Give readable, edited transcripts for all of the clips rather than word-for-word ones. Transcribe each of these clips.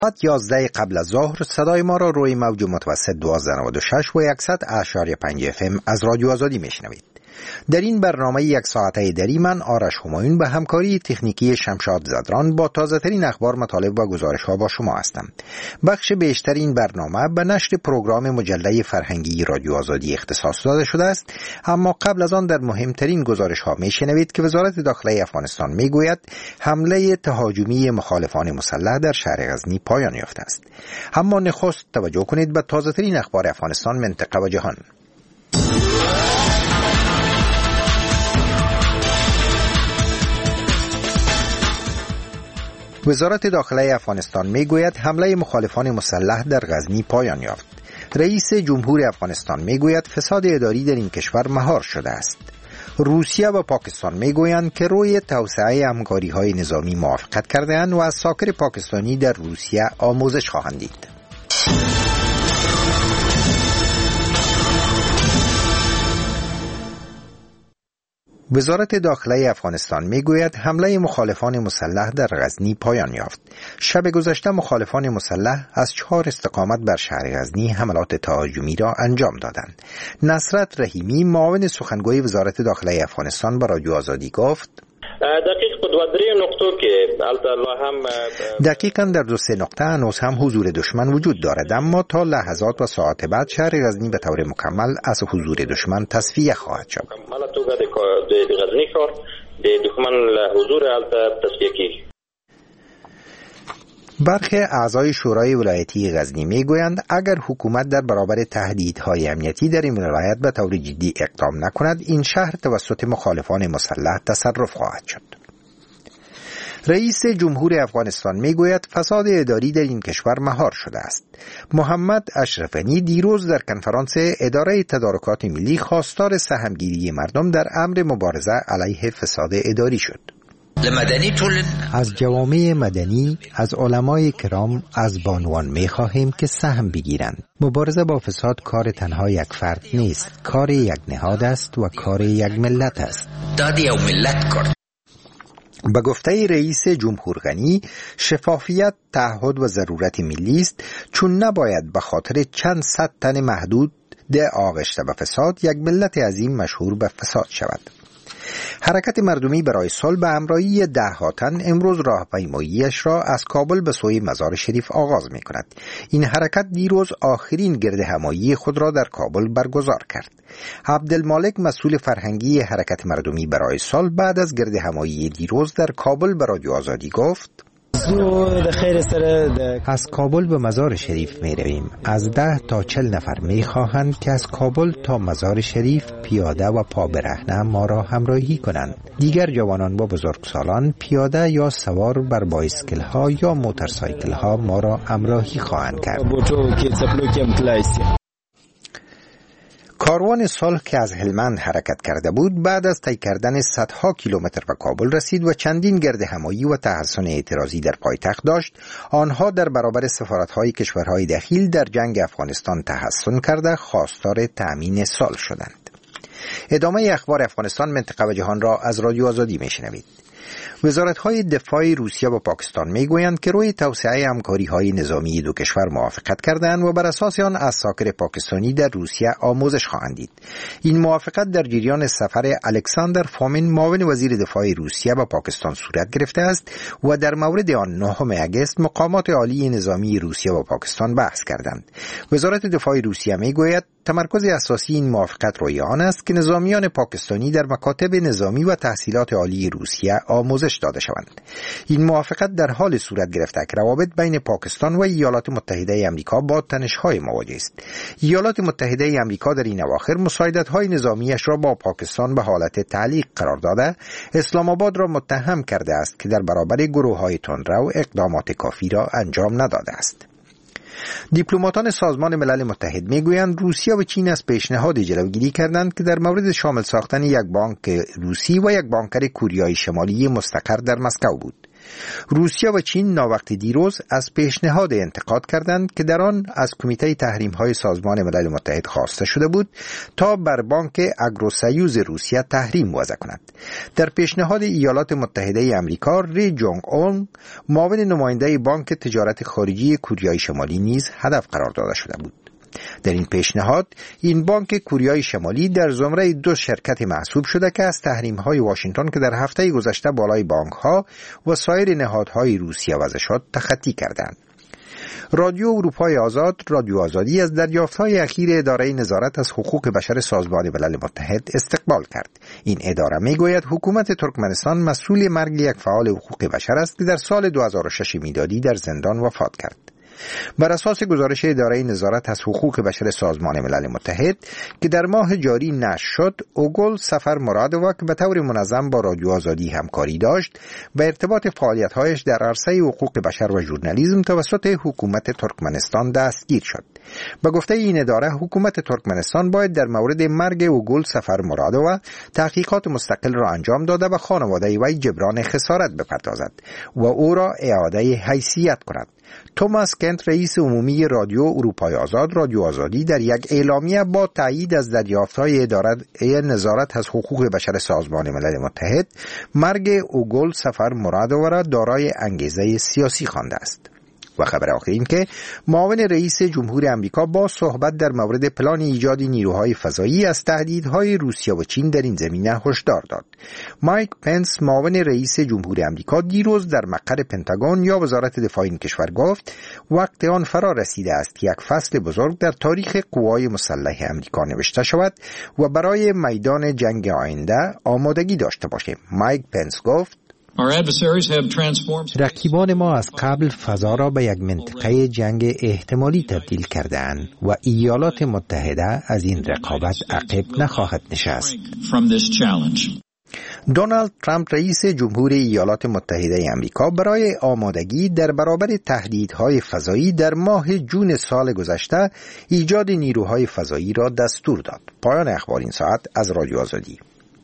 ساعت 11 قبل از ظهر صدای ما را روی موج متوسط 1296 و 100.5 FM از رادیو آزادی میشنوید. در این برنامه یک ساعته دری من آرش همایون به همکاری تکنیکی شمشاد زدران با تازه ترین اخبار، مطالب و گزارش ها با شما هستم. بخش بیشتر این برنامه به نشر پروگرام مجله فرهنگی رادیو آزادی اختصاص داده شده است، اما قبل از آن در مهمترین گزارش ها میشنوید که وزارت داخلی افغانستان میگوید حمله تهاجمی مخالفان مسلح در شهر غزنی پایان یافته است. اما نخست توجه کنید به تازه ترین اخبار افغانستان، منطقه و جهان. وزارت داخلی افغانستان میگوید حمله مخالفان مسلح در غزنی پایان یافت. رئیس جمهور افغانستان میگوید فساد اداری در این کشور مهار شده است. روسیه و پاکستان میگویند که روی توسعه همکاری‌های نظامی موافقت کرده‌اند و از ساکر پاکستانی در روسیه آموزش خواهند دید. وزارت داخلی افغانستان میگوید حمله مخالفان مسلح در غزنی پایان یافت. شب گذشته مخالفان مسلح از 4 استقامت بر شهر غزنی حملات تهاجمی را انجام دادند. نصرت رحیمی، معاون سخنگوی وزارت داخلی افغانستان، به رادیو آزادی گفت دقیقاً در 2-3 نقطه هنوز هم حضور دشمن وجود دارد، اما تا لحظات و ساعات بعد شهر غزنی به طور مکمل از حضور دشمن تصفیه خواهد شد. برخی اعضای شورای ولایتی غزنی میگویند اگر حکومت در برابر تهدیدهای امنیتی در این ولایت به طور جدی اقدام نکند، این شهر توسط مخالفان مسلح تصرف خواهد شد. رئیس جمهور افغانستان میگوید فساد اداری در این کشور مهار شده است. محمد اشرفنی دیروز در کنفرانس اداره تدارکات ملی خواستار سهمگیری مردم در امر مبارزه علیه فساد اداری شد. از جوامع مدنی، از علمای کرام، از بانوان می‌خواهیم که سهم بگیرند. مبارزه با فساد کار تنها یک فرد نیست، کار یک نهاد است و کار یک ملت است. به گفته رئیس جمهور غنی، شفافیت، تعهد و ضرورت ملی است، چون نباید به خاطر چند صد تن محدود آغشته به فساد یک ملت عظیم مشهور به فساد شود. حرکت مردمی برای صلح به همراهی 10 تن امروز راهپیماییش را از کابل به سوی مزار شریف آغاز می کند. این حرکت دیروز آخرین گردهمایی خود را در کابل برگزار کرد. عبدالمالک، مسئول فرهنگی حرکت مردمی برای صلح، بعد از گردهمایی دیروز در کابل به رادیو آزادی گفت از کابل به مزار شریف می رویم. از 10 تا 40 نفر می خواهند که از کابل تا مزار شریف پیاده و پا برهنه ما را همراهی کنند. دیگر جوانان و بزرگسالان پیاده یا سوار بر بایسکل ها یا موتورسایکل ها ما را همراهی خواهند کرد. کاروان صلح که از هلمند حرکت کرده بود، بعد از طی کردن صدها کیلومتر به کابل رسید و چندین گردهمایی و تحصن اعتراضی در پایتخت داشت. آنها در برابر سفارت‌های کشورهای دخیل در جنگ افغانستان تحصن کرده خواستار تأمین صلح شدند. ادامه اخبار افغانستان، منطقه و جهان را از رادیو آزادی میشنوید. وزارت‌های دفاع روسیه و پاکستان میگویند که روی توسعه همکاری‌های نظامی دو کشور موافقت کردند و بر اساس آن از ساکر پاکستانی در روسیه آموزش خواهند دید. این موافقت در جریان سفر الکساندر فومین، معاون وزیر دفاع روسیه، به پاکستان صورت گرفته است و در مورد آن 9 اگست مقامات عالی نظامی روسیه و پاکستان بحث کردند. وزارت دفاع روسیه میگوید تمرکز اساسی این موافقت روی آن است که نظامیان پاکستانی در مکاتب نظامی و تحصیلات عالی روسیه آموزش داده شوند. این موافقت در حال صورت گرفته که روابط بین پاکستان و ایالات متحده آمریکا با تنش‌های مواجه است. ایالات متحده آمریکا در این اواخر مساعدت‌های نظامیش را با پاکستان به حالت تعلیق قرار داده، اسلام آباد را متهم کرده است که در برابر گروه‌های تندرو اقدامات کافی را انجام نداده است. دیپلماتان سازمان ملل متحد میگویند روسیه و چین از پیشنهاد جلوگیری کردند که در مورد شامل ساختن یک بانک روسی و یک بانکر کوریای شمالی مستقر در مسکو بود. روسیه و چین ناوقت دیروز از پیشنهاد انتقاد کردند که در آن از کمیته تحریم‌های سازمان ملل متحد خواسته شده بود تا بر بانک اگروسیوز روسیه تحریم وضع کند. در پیشنهاد ایالات متحده آمریکا، ری جونگ اون، معاون نماینده بانک تجارت خارجی کوریای شمالی نیز هدف قرار داده شده بود. در این پیشنهاد این بانک کوریای شمالی در زمره 2 شرکت محسوب شده که از تحریم‌های واشنگتن که در هفته گذشته بالای بانک‌ها و سایر نهادهای روسیه وضع شد تخطی کردند. رادیو اروپای آزاد، رادیو آزادی، از دریافت‌های اخیر اداره نظارت از حقوق بشر سازمان ملل متحد استقبال کرد. این اداره میگوید حکومت ترکمنستان مسئول مرگ یک فعال حقوق بشر است که در سال 2006 میلادی در زندان وفات کرد. بر اساس گزارش اداره نظارت از حقوق بشر سازمان ملل متحد که در ماه جاری نشر شد، اوگل سفر مرادووا که به طور منظم با رادیو آزادی همکاری داشت، به ارتباط فعالیت‌هایش در عرصه حقوق بشر و ژورنالیسم توسط حکومت ترکمنستان دستگیر شد. به گفته این اداره، حکومت ترکمنستان باید در مورد مرگ اوگل سفر مرادووا تحقیقات مستقل را انجام داده و خانواده وی جبران خسارت بپردازد و او را اعاده حیثیت کند. توماس کنت، رئیس عمومی رادیو اروپای آزاد، رادیو آزادی، در یک اعلامیه با تایید از دریافت‌های اداره نظارت از حقوق بشر سازمان ملل متحد، مرگ اوگل سفر مرادووا را دارای انگیزه سیاسی خوانده است. و خبر آخر این که معاون رئیس جمهور آمریکا با صحبت در مورد پلان ایجاد نیروهای فضایی از تهدیدهای روسیه و چین در این زمینه هشدار داد. مایک پنس، معاون رئیس جمهور آمریکا، دیروز در مقر پنتاگون یا وزارت دفاع این کشور گفت وقت آن فرا رسیده است که یک فصل بزرگ در تاریخ قوای مسلح آمریکا نوشته شود و برای میدان جنگ آینده آمادگی داشته باشیم. مایک پنس گفت رقیبان ما از قبل فضا را به یک منطقه جنگ احتمالی تبدیل کرده‌اند و ایالات متحده از این رقابت عقب نخواهد نشست. دونالد ترامپ، رئیس جمهور ایالات متحده آمریکا، برای آمادگی در برابر تهدیدهای فضایی در ماه جون سال گذشته ایجاد نیروهای فضایی را دستور داد. پایان اخبار این ساعت از رادیو آزادی.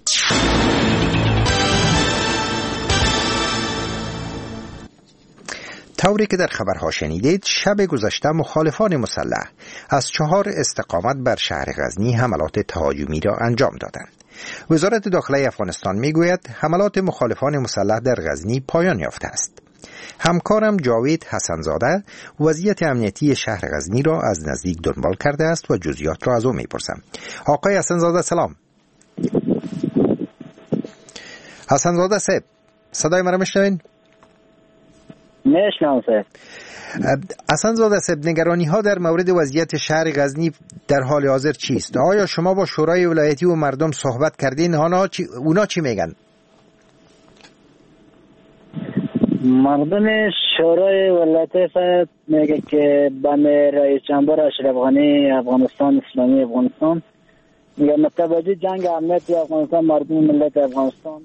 طوری که در خبرها شنیدید، شب گذشته مخالفان مسلح از 4 استقامت بر شهر غزنی حملات تهاجمی را انجام دادند. وزارت داخله افغانستان میگوید حملات مخالفان مسلح در غزنی پایان یافته است. همکارم جاوید حسنزاده وضعیت امنیتی شهر غزنی را از نزدیک دنبال کرده است و جزئیات را از او میپرسم. آقای حسنزاده سلام. حسنزاده صاحب، صدای من را میشنوین؟ میشنوم صاحب. حسنزاده صاحب، نگرانی ها در مورد وضعیت شهر غزنی در حال حاضر چیست؟ آیا شما با شورای ولایتی و مردم صحبت کردین؟ اونا چی میگن؟ مردم شورای ولایتی صاحب میگه که به رئیس جمهور اشرف غنی افغانستان اسلامی افغانستان میگه متوجه جنگ امنیتی افغانستان مردم ملت افغانستان.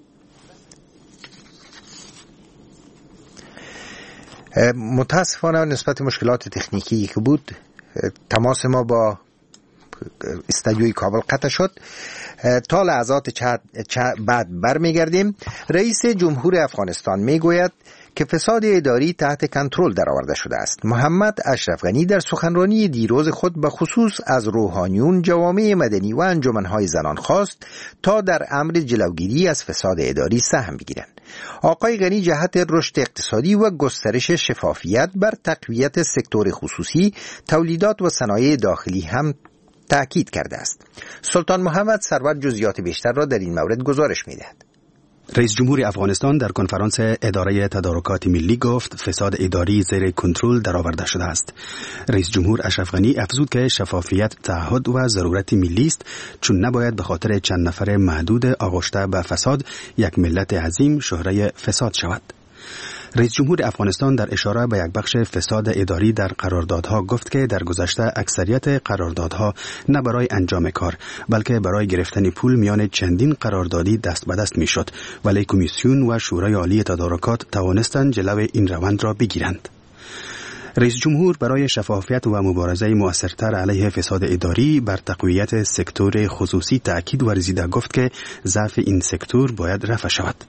متاسفانه نسبت مشکلات تکنیکی که بود تماس ما با استودیوی کابل قطع شد. تا لحظات بعد برمیگردیم. رئیس جمهور افغانستان میگوید که فساد اداری تحت کنترل درآورده شده است. محمد اشرف غنی در سخنرانی دیروز خود به خصوص از روحانیون، جوامع مدنی و انجمن‌های زنان خواست تا در امر جلوگیری از فساد اداری سهم بگیرند. آقای غنی جهت رشد اقتصادی و گسترش شفافیت بر تقویت سکتور خصوصی، تولیدات و صنایع داخلی هم تأکید کرده است. سلطان محمد سرور جزئیات بیشتر را در این مورد گزارش می‌دهد. رئیس جمهور افغانستان در کنفرانس اداره تدارکات ملی گفت فساد اداری زیر کنترل درآورده شده است. رئیس جمهور اشرف غنی افزود که شفافیت تعهد و ضرورت ملی است، چون نباید به خاطر چند نفر محدود آغشته به فساد یک ملت عظیم شهره فساد شود. رئیس جمهور افغانستان در اشاره به یک بخش فساد اداری در قراردادها گفت که در گذشته اکثریت قراردادها نه برای انجام کار بلکه برای گرفتن پول میان چندین قراردادی دست به دست میشد، ولی کمیسیون و شورای عالی تدارکات توانستند جلو این روند را بگیرند. رئیس جمهور برای شفافیت و مبارزه مؤثرتر علیه فساد اداری بر تقویت سکتور خصوصی تأکید ورزیده گفت که ضعف این سکتور باید رفع شود.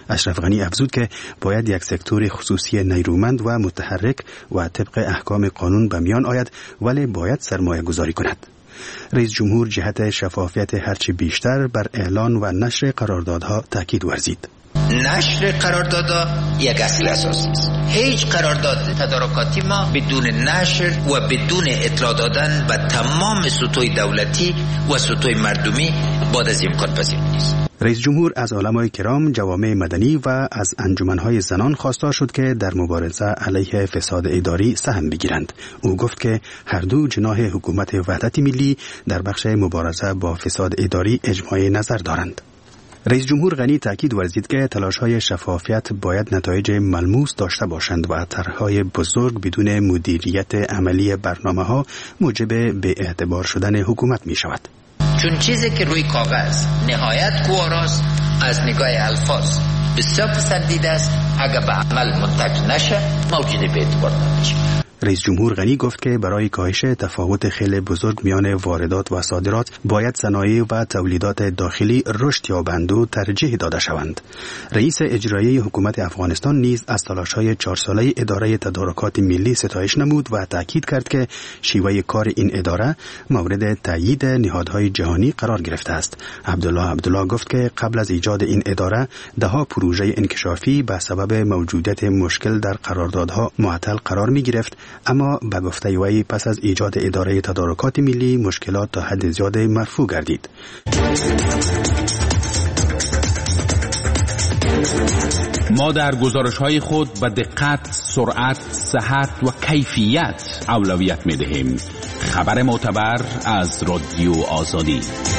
اشرف غنی افزود که باید یک سکتور خصوصی نیرومند و متحرک و طبق احکام قانون به میان آید، ولی باید سرمایه گذاری کند. رئیس جمهور جهت شفافیت هرچی بیشتر بر اعلان و نشر قراردادها تاکید ورزید. نشر قراردادها یک اصل اساسی است. هیچ قرارداد تدارکاتی ما بدون نشر و بدون اطلاع دادن و تمام سطوح دولتی و سطوح مردمی بعد از امکان پذیر نیست. رئیس جمهور از علمای کرام، جوامع مدنی و از انجمنهای زنان خواستار شد که در مبارزه علیه فساد اداری سهم بگیرند. او گفت که هر دو جناح حکومت وحدت ملی در بخش مبارزه با فساد اداری اجماع نظر دارند. رئیس جمهور غنی تاکید ورزید که تلاش‌های شفافیت باید نتایج ملموس داشته باشند و طرح‌های بزرگ بدون مدیریت عملی برنامه‌ها موجب بی‌اعتبار شدن حکومت می‌شود. چون چیزی که روی کاغذ نهایت گواراست از نگاه الفاظ بسیار پسندیده است، اگر به عمل منتج نشه موجب بی‌اعتبار نمیشه. رئیس جمهور غنی گفت که برای کاهش تفاوت خیلی بزرگ میان واردات و صادرات باید صنایع و تولیدات داخلی رشد یابند و ترجیح داده شوند. رئیس اجرایی حکومت افغانستان نیز از تلاش‌های 4 ساله اداره تدارکات ملی ستایش نمود و تاکید کرد که شیوه کار این اداره مورد تایید نهادهای جهانی قرار گرفته است. عبدالله گفت که قبل از ایجاد این اداره ده‌ها پروژه انکشافی به سبب موجودیت مشکل در قراردادها معطل قرار می‌گرفت، اما به گفته وی پس از ایجاد اداره تدارکات ملی مشکلات تا حد زیاد مرفوع گردید. ما در گزارش‌های خود به دقت، سرعت، صحت و کیفیت اولویت می‌دهیم. خبر معتبر از رادیو آزادی.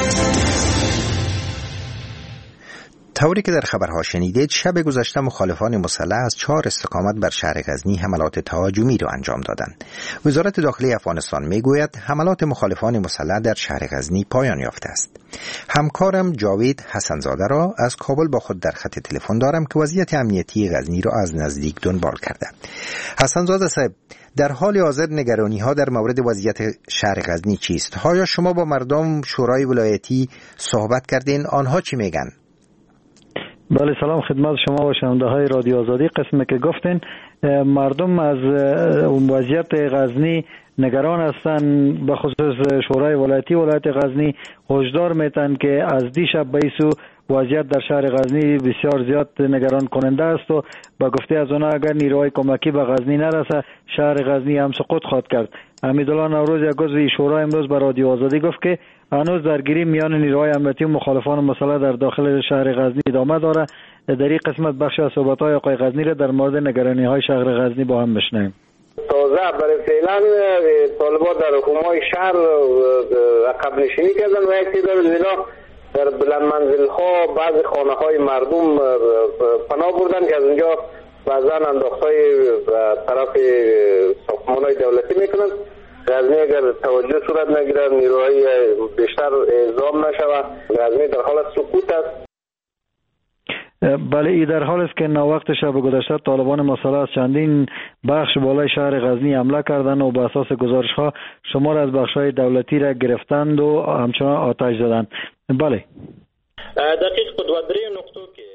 طوری که در خبرها شنیدید، شب گذشته مخالفان مسلح از 4 استقامت بر شهر غزنی حملات تهاجمی را انجام دادند. وزارت داخلی افغانستان میگوید حملات مخالفان مسلح در شهر غزنی پایان یافته است. همکارم جاوید حسنزاده را از کابل با خود در خط تلفن دارم که وضعیت امنیتی غزنی را از نزدیک دنبال کرده. حسنزاده صاحب، در حال حاضر نگرانی‌ها در مورد وضعیت شهر غزنی چیست؟ آیا شما با مردم شورای ولایتی صحبت کردین؟ آنها چی میگن؟ بله، سلام خدمت شما و شنونده‌های رادیو آزادی. قسمی که گفتین مردم از وضعیت غزنی نگران هستند، به خصوص شورای ولایتی ولایت غزنی هشدار میتن که از دیشب به ایسو وضعیت در شهر غزنی بسیار زیاد نگران کننده است و با گفته از اونا اگر نیروهای کمکی به غزنی نرسه شهر غزنی هم سقوط خواهد کرد. حمیدالله نوروز یک عضو شورای امروز به رادیو آزادی گفت که هنوز درگیری میان نیروهای امنیتی و مخالفان مسلح در داخل شهر غزنی ادامه داره. در این قسمت بخش از صحبت‌های آقای غزنی را در مورد نگرانی‌های شهر غزنی با هم بشنویم. تازه برای فعلا طالبان در حکومت شهر عقب نشینی کردن و یک تعداد زیرا در بلند منزل ها بعضی خانه های مردم پناه بردن که از اونجا بعضا انداختهای طرف ساختمان های دولتی میکنن. غزنی اگر توجه صورت نگیرد نیروهای بیشتر اعزام نشود غزنی در حال سقوط است. بله، این در حال است که ناوقت شب گذشته طالبان مسلح از چندین بخش بالای شهر غزنی حمله کردند و بر اساس گزارش‌ها شمار از بخش‌های دولتی را گرفتند و همچنان آتش زدند. بله. دقیق بود و در این نقطه که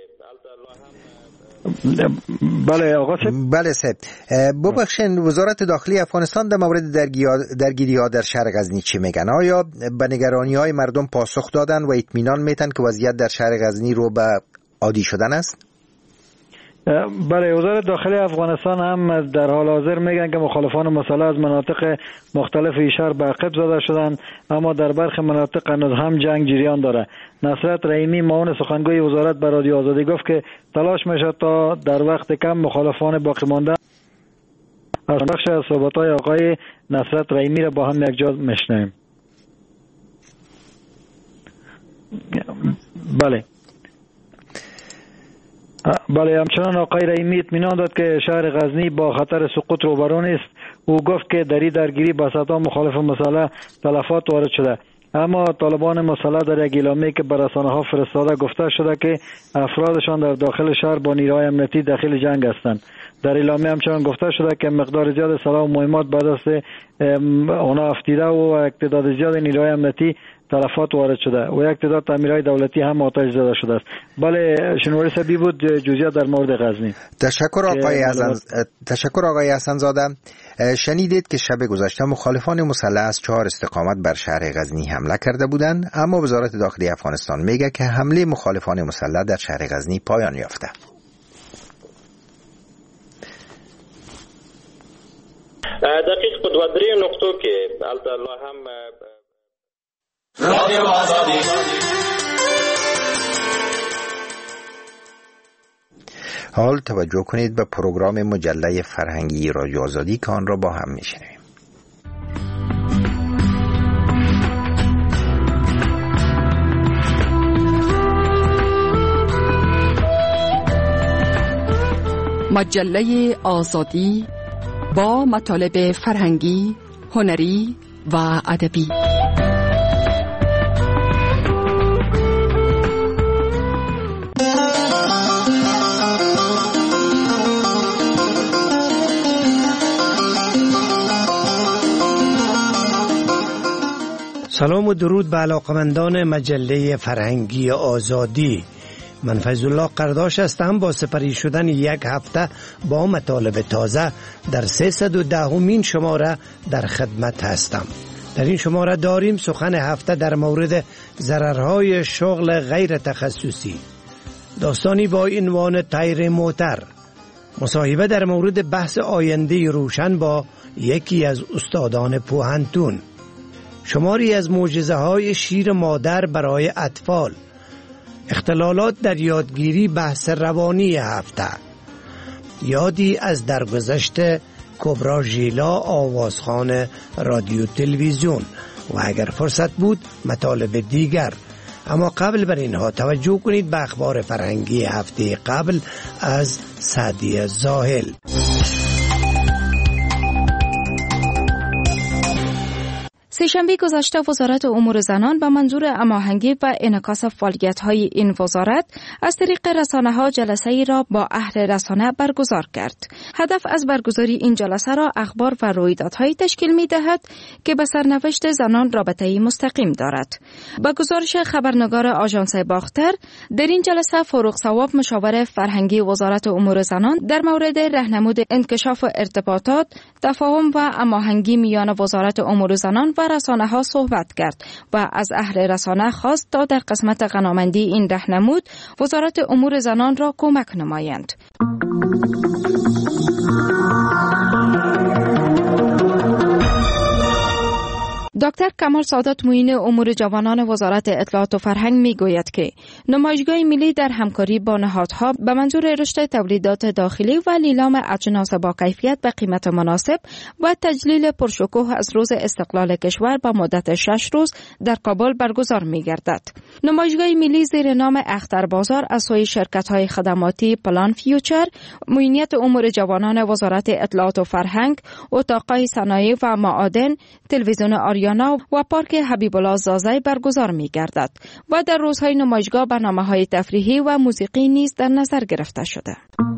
بله آقا بله صاحب، ببخشید وزارت داخلی افغانستان در مورد درگیری‌ها در شهر غزنی چی میگن؟ آیا به نگرانی‌های مردم پاسخ دادن و اطمینان میتن که وضعیت در شهر غزنی رو به عادی شدن است؟ بله، وزارت داخلی افغانستان هم در حال حاضر میگن که مخالفان مسلح از مناطق مختلف شهر به عقب زده شدند، اما در برخی مناطق هنوز هم جنگ جریان داره. نصرت رحیمی معاون سخنگوی وزارت به رادیو آزادی گفت که تلاش میشه تا در وقت کم مخالفان باقی مانده. از بخش از صحبت‌های آقای نصرت رحیمی را با هم یک جا میشنویم. بله، همچنان آقای رحیمی اطمینان داد که شهر غزنی با خطر سقوط روبرو نیست. او گفت که در این درگیری با صدها مخالف مسلح تلفات وارد شده، اما طالبان مسلح در یک اعلامیه که به رسانه‌ها فرستاده گفته شده که افرادشان در داخل شهر با نیروهای امنیتی داخل جنگ هستند. در اعلامیه همچنان گفته شده که مقدار زیاد سلاح و مهمات بعد از اونا افتیده و تعداد زیاد نیروهای امنیتی تلفات وارد شده و یک تعداد تعمیرهای دولتی هم آتش زده شده است. بله شنواری سبی بود جزئیات در مورد غزنی. تشکر آقای حسن زاده. شنیدید که شب گذشته مخالفان مسلح از 4 استقامت بر شهر غزنی حمله کرده بودند، اما وزارت داخلی افغانستان میگه که حمله مخالفان مسلح در شهر غزنی پایان یافته. دقیق بود و دریم نقطه که الله هم رادیو آزادی. حال توجه کنید به پروگرام مجله فرهنگی رادیو آزادی که آن را با هم میشنویم. مجله آزادی با مطالب فرهنگی، هنری و ادبی. سلام و درود به علاقمندان مجله فرهنگی آزادی. من فیض‌الله قرداش هستم. با سپری شدن یک هفته با مطالب تازه در 310مین شماره در خدمت هستم. در این شماره داریم سخن هفته در مورد ضررهای شغل غیر تخصصی، داستانی با عنوان تایر موتر، مصاحبه در مورد بحث آینده روشن با یکی از استادان پوهنتون، شماری از معجزه‌های شیر مادر برای اطفال، اختلالات در یادگیری بحث روانی هفته، یادی از درگذشت کبرا ژیلا آوازخوان رادیو تلویزیون و اگر فرصت بود مطالب دیگر. اما قبل بر اینها توجه کنید به اخبار فرهنگی هفته قبل از سعدی زاهل. سه‌شنبه گذشته وزارت امور زنان به منظور هماهنگی و انعکاس فعالیت‌های این وزارت از طریق رسانه‌ها جلسه‌ای را با اهل رسانه برگزار کرد. هدف از برگزاری این جلسه را اخبار و رویدادهایی تشکیل می‌دهد که به سرنوشت زنان رابطه‌ای مستقیم دارد. با گزارش خبرنگار آژانس باختر، در این جلسه فاروق ثواب مشاور فرهنگی وزارت امور زنان در مورد راهنمود انکشاف ارتباطات، تفاهم و هماهنگی میان وزارت امور زنان و رسانه‌ها صحبت کرد و از اهل رسانه خواست تا در قسمت غنامندی این راهنمود وزارت امور زنان را کمک نمایند. دکتر کمال سادات معین امور جوانان وزارت اطلاعات و فرهنگ میگوید که نمایشگاه ملی در همکاری با نهادها به منظور رشد تولیدات داخلی و لیلام اجناس با کیفیت به قیمت مناسب و تجلیل پرشکوه از روز استقلال کشور به مدت 6 روز در کابل برگزار میگردد. نمایشگاه ملی زیر نام اختر بازار از سوی شرکت‌های خدماتی پلان فیوچر، معینیت امور جوانان وزارت اطلاعات و فرهنگ، اتاق‌های صنایع و معادن، تلویزیون آریانا و پارک حبیب الله زازی برگزار می‌گردد و در روزهای نمایشگاه برنامه‌های تفریحی و موسیقی نیز در نظر گرفته شده.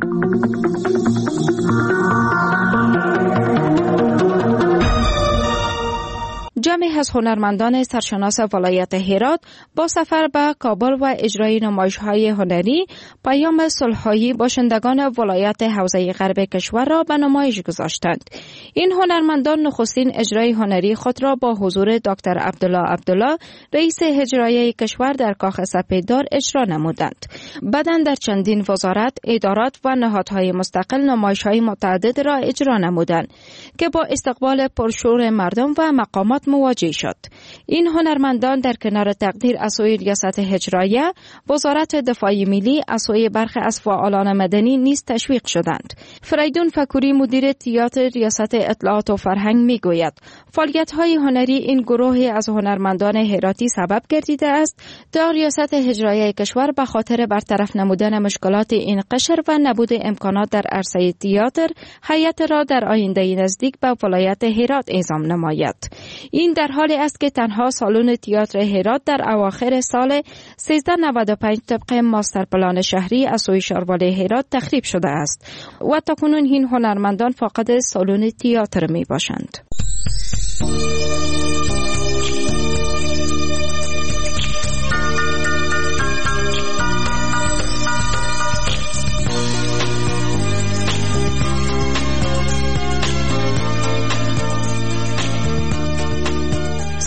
جمعی از هنرمندان سرشناس ولایت هرات با سفر به کابل و اجرای نمایش‌های هنری پیام صلح‌های باشندگان ولایت حوزه غرب کشور را به نمایش گذاشتند. این هنرمندان نخستین اجرای هنری خود را با حضور دکتر عبدالله رئیس هجرایه کشور در کاخ سپیددار اجرا نمودند. بعداً در چندین وزارت، ادارات و نهادهای مستقل نمایش‌های متعدد را اجرا نمودند که با استقبال پرشور مردم و مقامات مواجه شد. این هنرمندان در کنار تقدیر از سوی ریاست هجرایه، وزارت دفاع ملی از سوی برخی از فعالان مدنی نیز تشویق شدند. فریدون فکوری مدیر تئاتر ریاست اطلاعات و فرهنگ میگوید فعالیت‌های هنری این گروه از هنرمندان هراتی سبب گردیده است تا ریاست هجرایه کشور به خاطر برطرف نمودن مشکلات این قشر و نبود امکانات در عرصه تئاتر هیئت را در آینده نزدیک به ولایت هرات اعزام نماید. این در حالی است که تنها سالن تئاتر هرات در اواخر سال 1395 طبق ماستر پلان شهری از سوی شاروالی هرات تخریب شده است و تاکنون این هنرمندان فاقد سالن تئاتر می باشند.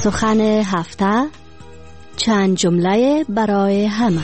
سخن هفته، چند جمله برای همه.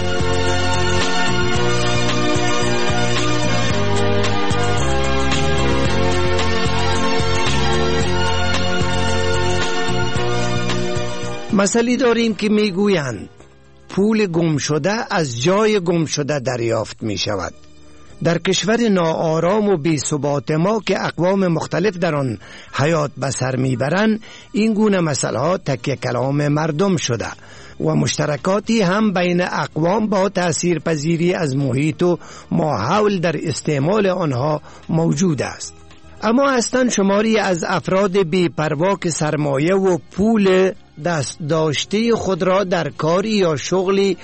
مسئله داریم که میگویند پول گم شده از جای گم شده دریافت می شود. در کشور ناآرام و بی ثبات ما که اقوام مختلف در آن حیات به سر میبرند، این گونه مسئله ها تکیه کلام مردم شده و مشترکاتی هم بین اقوام با تأثیر پذیری از محیط و ماحول در استعمال آنها موجود است. اما هستند شماری از افراد بی پروا که سرمایه و پول دست داشته خود را در کاری یا شغلی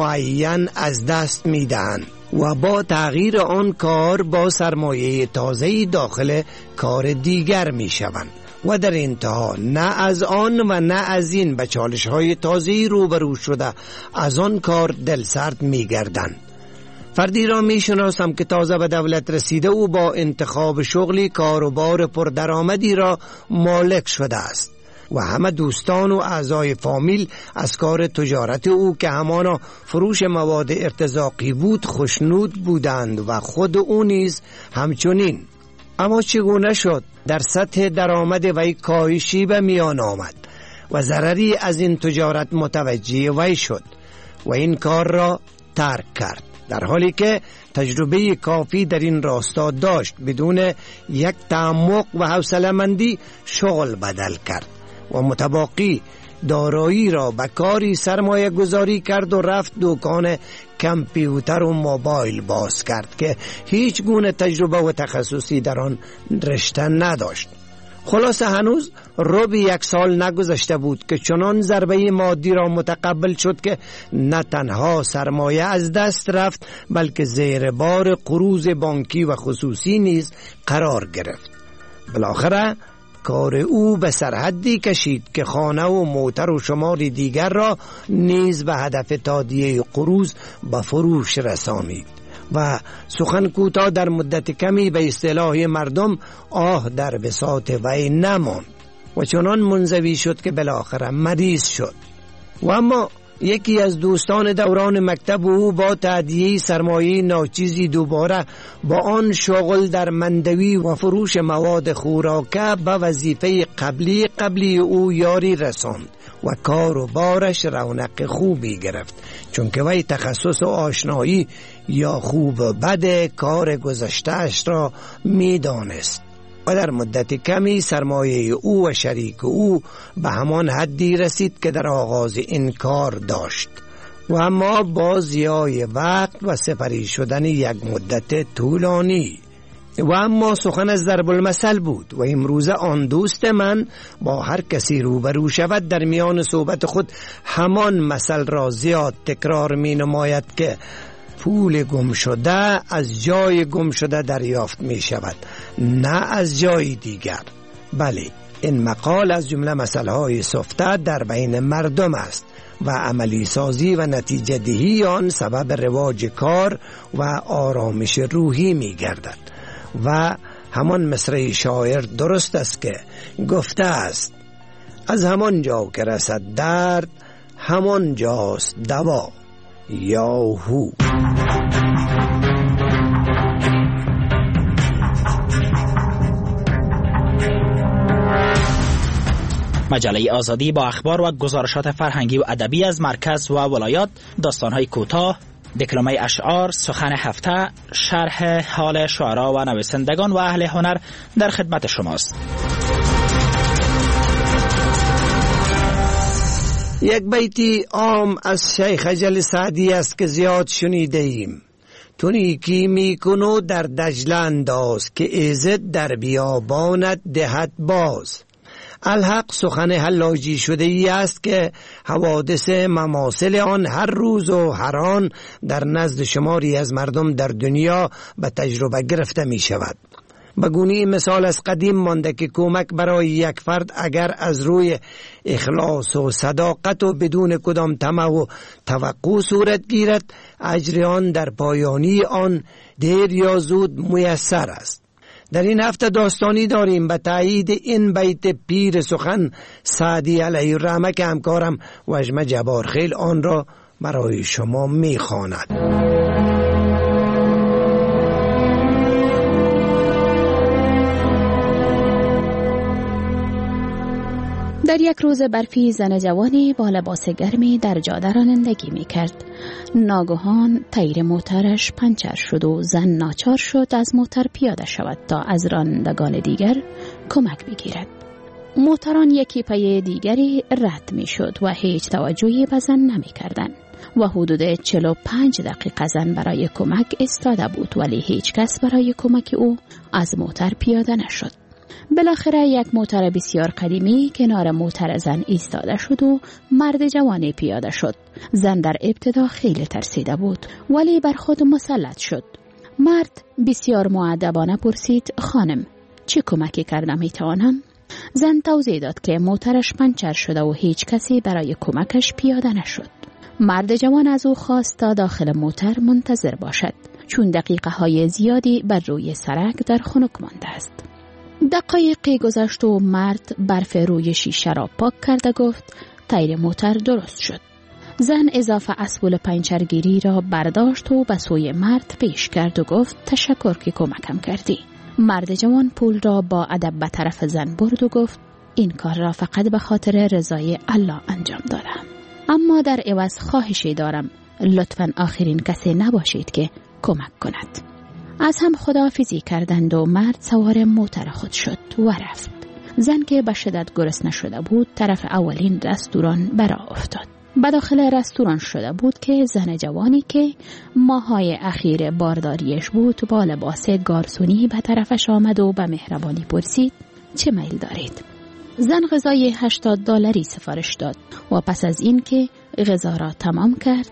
معین از دست می دهند و با تغییر آن کار با سرمایه تازه‌ای داخل کار دیگر می شوند و در انتها نه از آن و نه از این به چالش‌های تازه‌ای روبرو شده از آن کار دلسرد می گردند. فردی را می شناسم که تازه به دولت رسیده و با انتخاب شغلی کاروبار پردرآمدی را مالک شده است و همه دوستان و اعضای فامیل از کار تجارت او که همانا فروش مواد ارتزاقی بود خوشنود بودند و خود او نیز همچنین. اما چگونه شد در سطح درآمد وی کاهشی به میان آمد و ضرری از این تجارت متوجه وی شد و این کار را ترک کرد، در حالی که تجربه کافی در این راستا داشت. بدون یک تعمق و حوصله‌مندی شغل بدل کرد و متباقی دارایی را به کاری سرمایه گذاری کرد و رفت دکان کامپیوتر و موبایل باز کرد که هیچ گونه تجربه و تخصصی در آن رشته نداشت. خلاصه هنوز روبی 1 سال نگذشته بود که چنان ضربه مادی را متقبل شد که نه تنها سرمایه از دست رفت بلکه زیر بار قروض بانکی و خصوصی نیز قرار گرفت. بالاخره کار او به سرحدی کشید که خانه و موتر و شمار دیگر را نیز به هدف تادیه قروض به فروش رسانید و سخن کوتاه در مدت کمی به اصطلاح مردم آه در بساط وی نماند و چنان منزوی شد که بالاخره مریض شد. و اما یکی از دوستان دوران مکتب او با تادیه سرمایه ناچیزی دوباره با آن شغل در مندوی و فروش مواد خوراکه به وظیفه قبلی او یاری رساند و کار و بارش رونق خوبی گرفت، چون که وی تخصص و آشنایی یا خوب و بد کار گذشته‌اش را می دانست و در مدت کمی سرمایه او و شریک او به همان حدی رسید که در آغاز این کار داشت و اما با ضیاع وقت و سپری شدن یک مدت طولانی. و اما سخن از ضرب المثل بود و امروز آن دوست من با هر کسی روبرو شود در میان صحبت خود همان مثل را زیاد تکرار می نماید که پول گم شده از جای گم شده دریافت می شود، نه از جای دیگر. بله، این مقال از جمله مسائل سفته در بین مردم است و عملی سازی و نتیجه دهی آن سبب رواج کار و آرامش روحی می گردد. و همان مصرع شاعر درست است که گفته است از همان جا که رسد درد همان جاست دوا. یاهو. مجله آزادی با اخبار و گزارشات فرهنگی و ادبی از مرکز و ولایات، داستان‌های کوتاه، دکلمه اشعار، سخن هفته، شرح حال شعرا و نویسندگان و اهل هنر در خدمت شماست. یک بیتی عام از شیخ اجل سعدی است که زیاد شنیده ایم. تو نیکی میکنو در دجله انداز که ایزد در بیابانت دهد باز. الحق سخن حلاجی شده ای است که حوادث مماثل آن هر روز و هر آن در نزد شماری از مردم در دنیا به تجربه گرفته می شود. بگونی مثال از قدیم مانده که کمک برای یک فرد اگر از روی اخلاص و صداقت و بدون کدام طمع و توقع صورت گیرد، اجر آن در پایانی آن دیر یا زود میسر است. در این هفته داستانی داریم به تایید این بیت پیر سخن سعدی علیه الرحمه که همکارم وجمه جبارخیل آن را برای شما میخواند. در یک روز برفی زن جوانی با لباس گرمی در جاده رانندگی می کرد. ناگهان تیر موترش پنچر شد و زن ناچار شد از موتر پیاده شود تا از رانندگان دیگر کمک بگیرد. موتران یکی پی دیگری رد می شد و هیچ توجهی به زن نمی کردند و حدود 45 دقیقه زن برای کمک ایستاده بود ولی هیچ کس برای کمک او از موتر پیاده نشد. بالاخره یک موتر بسیار قدیمی کنار موتر زن ایستاده شد و مرد جوانی پیاده شد. زن در ابتدا خیلی ترسیده بود ولی بر خود مسلط شد. مرد بسیار مؤدبانه پرسید خانم چه کمکی کردم میتوانم؟ زن توضیح داد که موترش پنچر شده و هیچ کسی برای کمکش پیاده نشد. مرد جوان از او خواست تا داخل موتر منتظر باشد چون دقیقه های زیادی بر روی سرک در خنک مانده است. دقایقی گذشت و مرد برف روی شیشه را پاک کرد و گفت تیر موتر درست شد. زن اضافه اسبول پنچرگیری را برداشت و به سوی مرد پیش کرد و گفت تشکر که کمکم کردی. مرد جوان پول را با ادب به طرف زن برد و گفت این کار را فقط به خاطر رضای الله انجام دادم، اما در عوض خواهشی دارم لطفاً آخرین کسی نباشید که کمک کند. از هم خداحافظی کردند و مرد سوار موتر خود شد و رفت. زن که به شدت گرسنه شده بود طرف اولین رستوران برا افتاد. به داخل رستوران شده بود که زن جوانی که ماهای اخیر بارداریش بود با لباس گارسونی به طرفش آمد و به مهربانی پرسید چه میل دارید؟ زن غذای $80 سفارش داد و پس از این که غذا را تمام کرد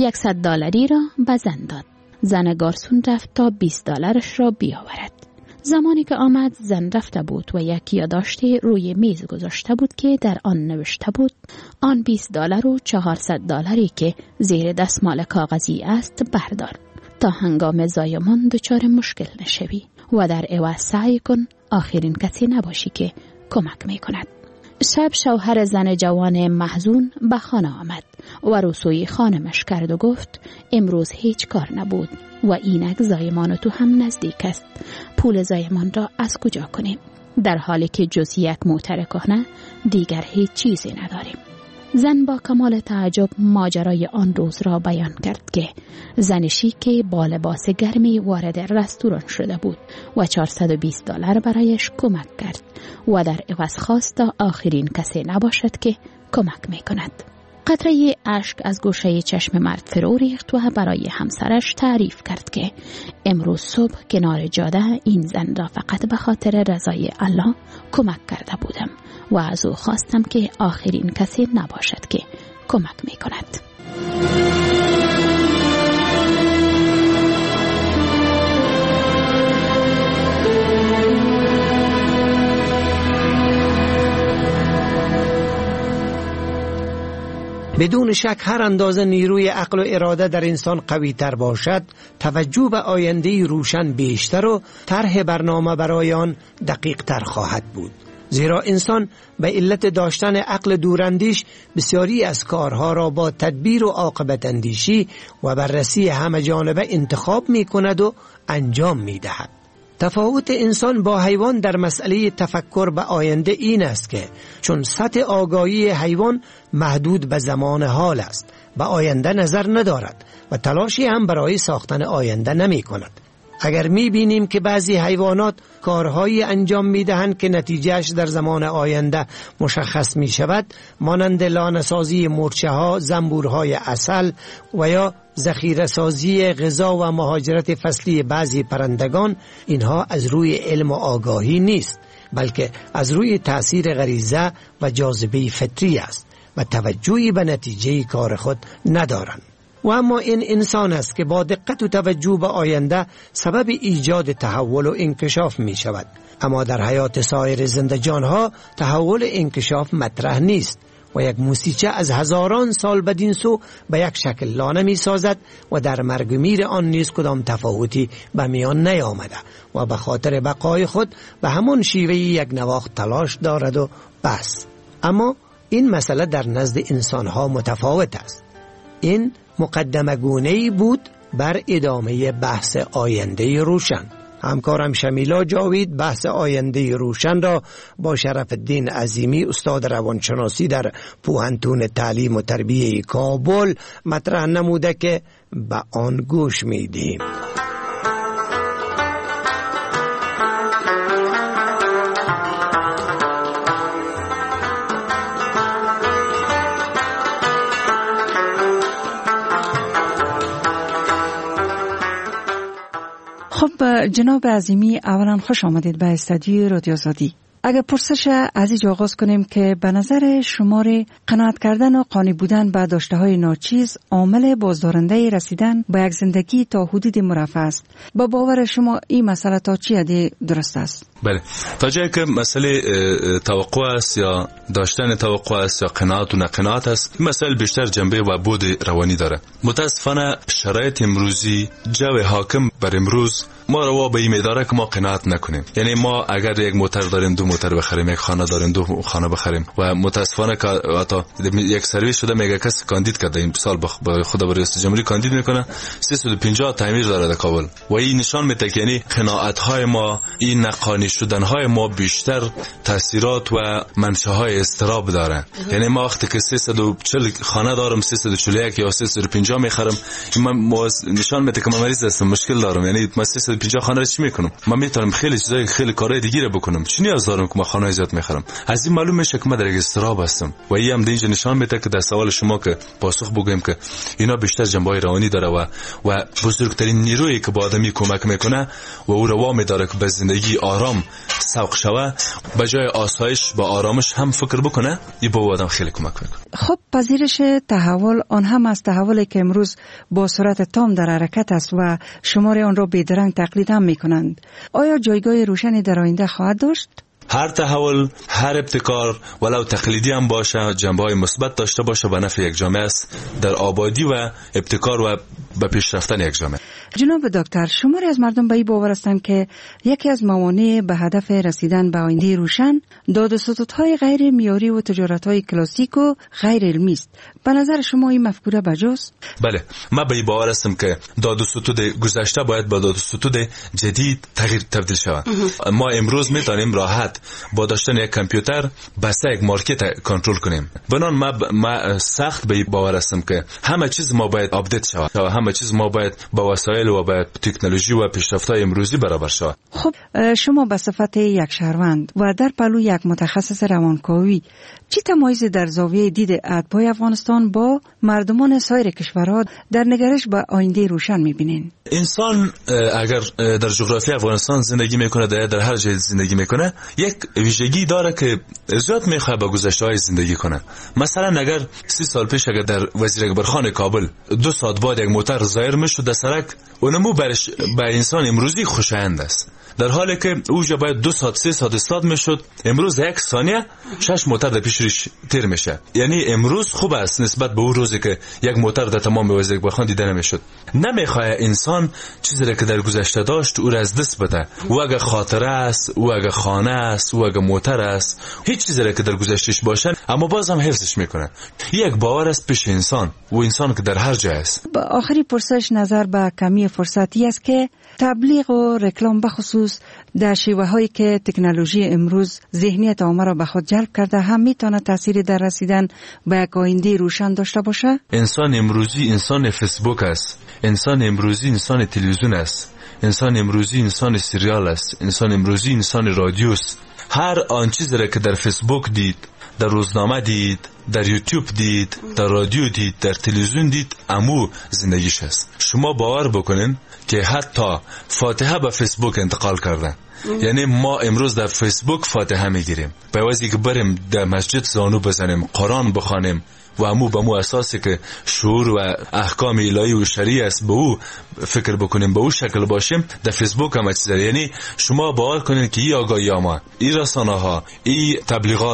$100 را به زن داد. زن گارسون رفت تا $20 را بیاورد. زمانی که آمد زن رفته بود و یک یادداشتی روی میز گذاشته بود که در آن نوشته بود آن $20 و $400 که زیر دستمال کاغذی است بردار تا هنگام زایمان دچار مشکل نشوی و در عوض سعی کن آخرین کسی نباشی که کمک میکند. شب شوهر زن جوان محزون به خانه آمد و رسوی خانمش کرد و گفت امروز هیچ کار نبود و اینک زایمان تو هم نزدیک است. پول زایمان را از کجا کنیم؟ در حالی که جز یک موتر کهنه دیگر هیچ چیزی نداریم. زن با کمال تعجب ماجرای آن روز را بیان کرد که زن شیک با لباس گرمی وارد رستوران شده بود و $420 برایش کمک کرد و در عوض خواست تا آخرین کسی نباشد که کمک می کند. قطره اشک از گوشه چشم مرد فرو ریخت و برای همسرش تعریف کرد که امروز صبح کنار جاده این زن را فقط به خاطر رضای الله کمک کرده بودم و از او خواستم که آخرین کسی نباشد که کمک می کند. بدون شک هر اندازه نیروی عقل و اراده در انسان قوی تر باشد، توجه به آینده روشن بیشتر و طرح برنامه برای آن دقیق تر خواهد بود. زیرا انسان به علت داشتن عقل دوراندیش بسیاری از کارها را با تدبیر و عاقبت اندیشی و بررسی همه جانبه انتخاب می کند و انجام می دهد. تفاوت انسان با حیوان در مسئله تفکر به آینده این است که چون سطح آگاهی حیوان محدود به زمان حال است، به آینده نظر ندارد و تلاشی هم برای ساختن آینده نمی کند. اگر می بینیم که بعضی حیوانات کارهایی انجام می دهند که نتیجهش در زمان آینده مشخص می شود، مانند لانه‌سازی مورچه ها، زنبورهای عسل و یا ذخیره سازی غذا و مهاجرت فصلی بعضی پرندگان، اینها از روی علم و آگاهی نیست، بلکه از روی تأثیر غریزه و جاذبه فطری است و توجهی به نتیجه کار خود ندارند. و اما این انسان است که با دقت و توجه به آینده سبب ایجاد تحول و انکشاف می شود. اما در حیات سایر زنده جانها تحول انکشاف مطرح نیست و یک موسیقی از هزاران سال بدین سو به یک شکل لانه می سازد و در مرگ و میر آن نیز کدام تفاوتی به میان نیامده و به خاطر بقای خود به همون شیوه یک نواخت تلاش دارد و بس. اما این مسئله در نزد انسانها متفاوت است. این مقدمه گونه‌ای بود بر ادامه بحث آینده روشن. همکارم شمیلا جاوید بحث آینده روشن را با شرف الدین عظیمی استاد روانشناسی در پوهنتون تعلیم و تربیه کابل مطرح نموده که به آن گوش میدیم. خب جناب عظیمی، اولا خوش آمدید به استودیوی رادیو آزادی. اگر پرسش از اینجا آغاز کنیم که به نظر شماره قناعت کردن و قانع بودن به داشته‌های ناچیز عامل بازدارنده رسیدن به یک زندگی تا حدود مرفه است. با باور شما این مسئله تا چی حد درست است؟ بله، تا جایی که مسئله توقع است یا داشتن توقع است یا قناعت و نقناعت است، این مسئله بیشتر جنبه و بود روانی داره. متاسفانه شرایط امروزی، جو حاکم بر امروز ما رو به این میداره که ما قناعت نکنیم. یعنی ما اگر یک موتر داریم دو موتر بخریم، یک خانه داریم دو خانه بخریم و متاسفانه که حتی یک سرویس شده میگه کسی کاندید کرده این سال به خدا برای ریاست جمهوری کاندید میکنه 350 تعمیر داره در کابل و این نشان میده که یعنی قناعت های ما، این نقانی شدن های ما بیشتر تاثیرات و منشأهای اضطراب داره. یعنی ما وقتی که 340 خانه دارم 341 یا 350 میخرم، من نشان میده که من مریض هستم، مشکل دارم. یعنی من 350 خانه رو چی میکنم؟ من میتونم خیلی چیزای خیلی کارهای دیگه رو بکنم. چی نیاز دارم که من خانه زیاد میخرم؟ از این معلوم میشه که من در اضطراب هستم و این هم اینجا نشان میده که در سوال شما که پاسخ بگویم که اینا بیشتر جنبه روانی داره و بزرگترین نیرویی که به آدمی کمک میکنه و او رو وامی داره که به زندگی آرام سوق شوه، به جای آسایش با آرامش هم فکر بکنه، این به آدم خیلی کمک میکنه. خب پذیرش تحول آن هم از تحولی که امروز با سرعت تام در حرکت است و شماری آن را بیدرنگ تقلید هم میکنند. آیا جایگاه روشنی در آینده خواهد داشت؟ هر تحول، هر ابتکار ولو تقلیدی هم باشه، جنبه‌های مثبت داشته باشه، به نفع یک جامعه است در آبادی و ابتکار و به پیشرفتن یک جامعه. جناب دکتر، شماری از مردم به این باور هستند که یکی از موانع به هدف رسیدن به آینده روشن داد و ستودهای غیر معیاری و تجارت‌های کلاسیک و غیر علمی است. به نظر شما این مفکوره بجاست؟ بله، من به این باور هستم که داد و ستود گذشته باید با داد و ستود جدید تغییر تبدیل شود. ما امروز میتونیم راحت با داشتن یک کامپیوتر بس یک مارکت کنترل کنیم. بنان ما سخت به این باور هستم که همه چیز ما باید آپدیت شود و همه چیز ما باید با وسایل و با تکنولوژی و پیشرفت‌های امروزی برابر شود. خب شما به صفت یک شهروند و در پلو یک متخصص روانکاوی چی تمایزی در زاویه دید اتباع افغانستان با مردمان سایر کشورها در نگرش به آینده روشن می‌بینین؟ انسان اگر در جغرافی افغانستان زندگی میکنه، در هر جای زندگی میکنه، یک ویژگی داره که زیاد میخواد با گذشته‌های زندگی کنه. مثلا اگر 30 سال پیش اگر در وزیر اکبرخان کابل 2 ساعت بعد یک موتر ظاهر میشد در سرک، اونمو برش به انسان امروزی خوشایند است، در حالی که اوجا باید 2 ساعت 3 ساعت استاد میشد، امروز یک ثانیه 6 موتر در پیشش تیر میشه. یعنی امروز خوب است نسبت به اون روزی که یک موتر در تمام وزیر اکبرخان دیده نمیشد. نمیخواد انسان چیزی را که در گذشته داشت او را از دست بده. او اگه خاطره است، او اگه خانه است، او اگه موتر است، هیچ چیزی را که در گذشتهش باشه اما باز هم حفظش میکنه. یک باور است پیش انسان و انسان که در هر جای است. با آخری پرسش نظر به کمی فرصتی است که تبلیغ و رکلام بخصوص در شیوه هایی که تکنولوژی امروز ذهنیت عامه را به خود جلب کرده هم میتونه تأثیری در رسیدن به یک آینده روشن داشته باشه؟ انسان امروزی انسان فیسبوک است، انسان امروزی انسان تلویزیون است، انسان امروزی انسان سریال است، انسان امروزی انسان رادیو است. هر آن چیزی را که در فیسبوک دید، در روزنامه دید، در یوتیوب دید، در رادیو دید، در تلویزیون دید، امو زندگیش است. شما باور بکنین که حتی فاتحه به فیسبوک انتقال کرده. یعنی ما امروز در فیسبوک فاتحه میگیریم، به واسه که بریم در مسجد زانو بزنیم، قرآن بخوانیم و امو به مو اساسی که شعور و احکام الهی و شریعه است به او فکر بکنیم، به او شکل باشیم، در فیسبوک هم چیزه. یعنی شما باور کنین که این آگاهی ما، این رسانه ها، این تبلیغات،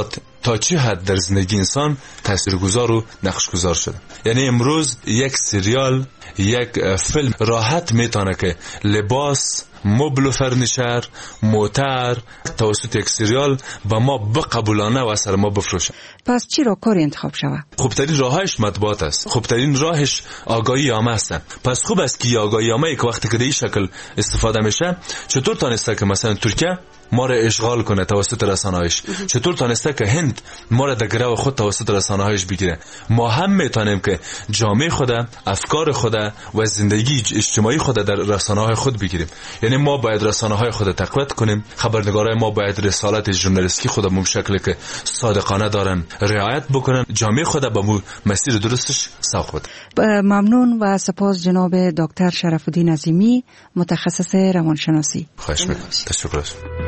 تا چه حد در زندگی انسان تاثیرگذار و نقشگذار شده. یعنی امروز یک سریال، یک فیلم راحت میتونه که لباس، مبل و فرنیچر، موتر توسط یک سریال با ما بقبولانه و اثر ما بفروشه. پس چرا کار انتخاب شود؟ خوبترین راهش مطبوعات است، خوبترین راهش آگاهی عامه است. پس خوب است که آگاهی عامه که وقتی که به این شکل استفاده میشه، چطور تانسته که مثلا ترکیه ما را اشغال کنه توسط رسانه‌هاش، چطور تانسته که هند ما را در گرو خود توسط رسانه‌هاش بگیره. ما هم میتونیم که جامعه خود، افکار خود و زندگی اجتماعی خود در رسانه‌های خود بگیریم. یعنی ما باید رسانه‌های خود تقویت کنیم، خبرنگارای ما باید رسالت ژورنالیستی خود به شکلی که صادقانه دارن رعایت بکنن، جامعه خود به مسیر درستش سوق بده. ممنون و سپاس جناب دکتر شرف الدین عظیمی، متخصص روانشناسی. خواهش می‌کنم. تشکر.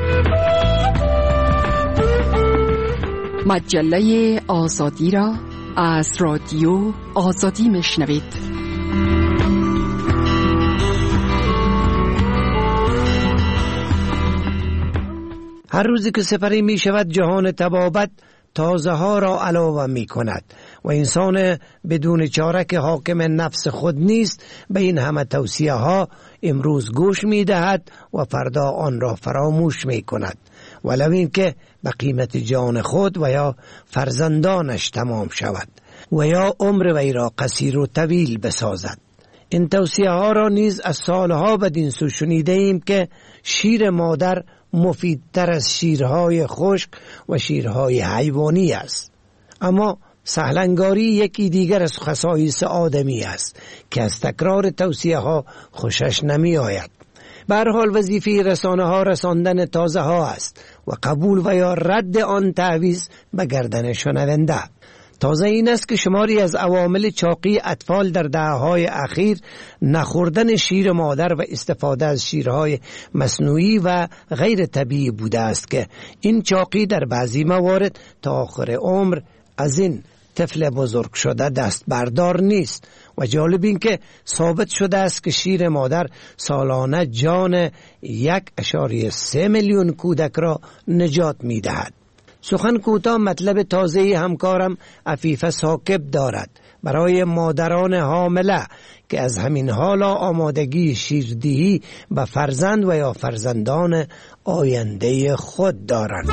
مجله آزادی را از رادیو آزادی میشنوید. هر روزی که سپری می شود جهان تبابت تازه ها را علاوه می کند و انسان بدون چاره که حاکم نفس خود نیست به این همه توصیه ها امروز گوش می دهد و فردا آن را فراموش می کند، ولو این که به قیمت جان خود و یا فرزندانش تمام شود و یا عمر وی را قصیر و طویل بسازد. این توصیه ها را نیز از سالها بدین سو شنیده ایم که شیر مادر مفیدتر از شیرهای خشک و شیرهای حیوانی است. اما سهلنگاری یکی دیگر از خصایص آدمی است که از تکرار توصیه ها خوشش نمی آید. به هر حال وظیفه رسانه ها رساندن تازه ها است و قبول و یا رد آن تعویض به گردن شنونده. تازه این است که شماری از عوامل چاقی اطفال در دهه‌های اخیر نخوردن شیر مادر و استفاده از شیرهای مصنوعی و غیر طبیعی بوده است که این چاقی در بعضی موارد تا آخر عمر از این طفل بزرگ شده دست بردار نیست. و جالب این که ثابت شده است که شیر مادر سالانه جان 1.3 میلیون کودک را نجات می دهد. سخن کوتاه مطلب تازه همکارم عفیفه ثاقب دارد برای مادران حامله که از همین حالا آمادگی شیردهی به فرزند و یا فرزندان آینده خود دارند.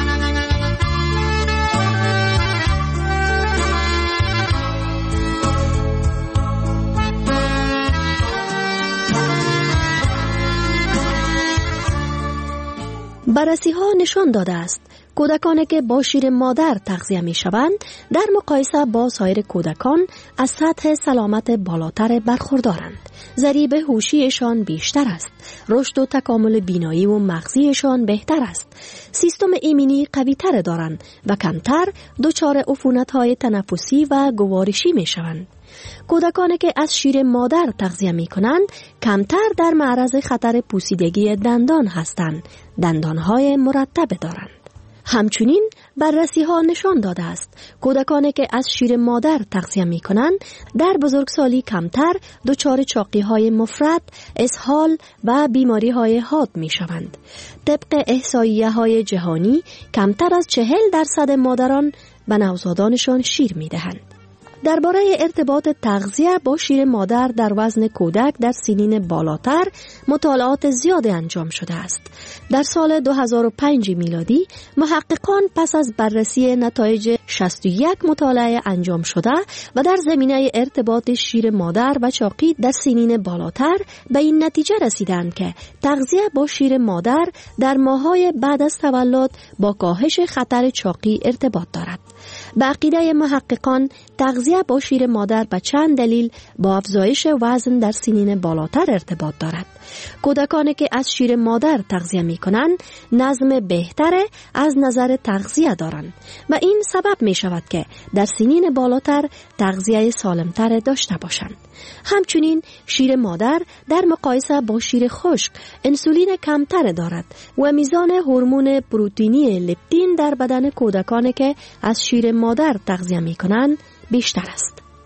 بررسی ها نشان داده است کودکانی که با شیر مادر تغذیه می شوند در مقایسه با سایر کودکان از سطح سلامت بالاتر برخوردارند. ضریب هوشیشان بیشتر است. رشد و تکامل بینایی و مغزیشان بهتر است. سیستم ایمنی قوی تر دارند و کمتر دچار عفونت‌های تنفسی و گوارشی می شوند. کودکانی که از شیر مادر تغذیه می کنند کمتر در معرض خطر پوسیدگی دندان هستند. دندانهای مرتب دارند. همچنین بررسی ها نشان داده است کودکانی که از شیر مادر تغذیه می کنند در بزرگسالی کمتر دچار چاقی های مفرط، اسهال و بیماری های حاد می شوند. طبق احصاییه های جهانی کمتر از 40% مادران به نوزادانشان شیر می دهند. درباره ارتباط تغذیه با شیر مادر در وزن کودک در سنین بالاتر مطالعات زیاد انجام شده است. در سال 2005 میلادی محققان پس از بررسی نتایج 61 مطالعه انجام شده و در زمینه ارتباط شیر مادر و چاقی در سنین بالاتر به این نتیجه رسیدند که تغذیه با شیر مادر در ماه‌های بعد از تولد با کاهش خطر چاقی ارتباط دارد. به عقیده محققان تغذیه با شیر مادر به چند دلیل با افزایش وزن در سنین بالاتر ارتباط دارد. کودکانی که از شیر مادر تغذیه می کنند نظم بهتره از نظر تغذیه دارند و این سبب می شود که در سنین بالاتر تغذیه سالمتر داشته باشند. همچنین شیر مادر در مقایسه با شیر خشک انسولین کمتر دارد و میزان هورمون پروتئینی لپتین در بدن کودکانی که از شیر مادر تغذیه می کنند بیشتر است.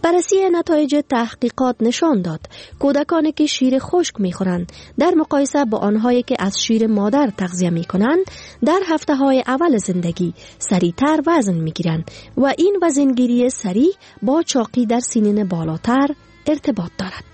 بررسی نتایج تحقیقات نشان داد کودکانی که شیر خشک میخورند در مقایسه با آنهایی که از شیر مادر تغذیه میکنند در هفته‌های اول زندگی سریعتر وزن میگیرند و این وزنگیری سریع با چاقی در سنین بالاتر ارتباط دارد.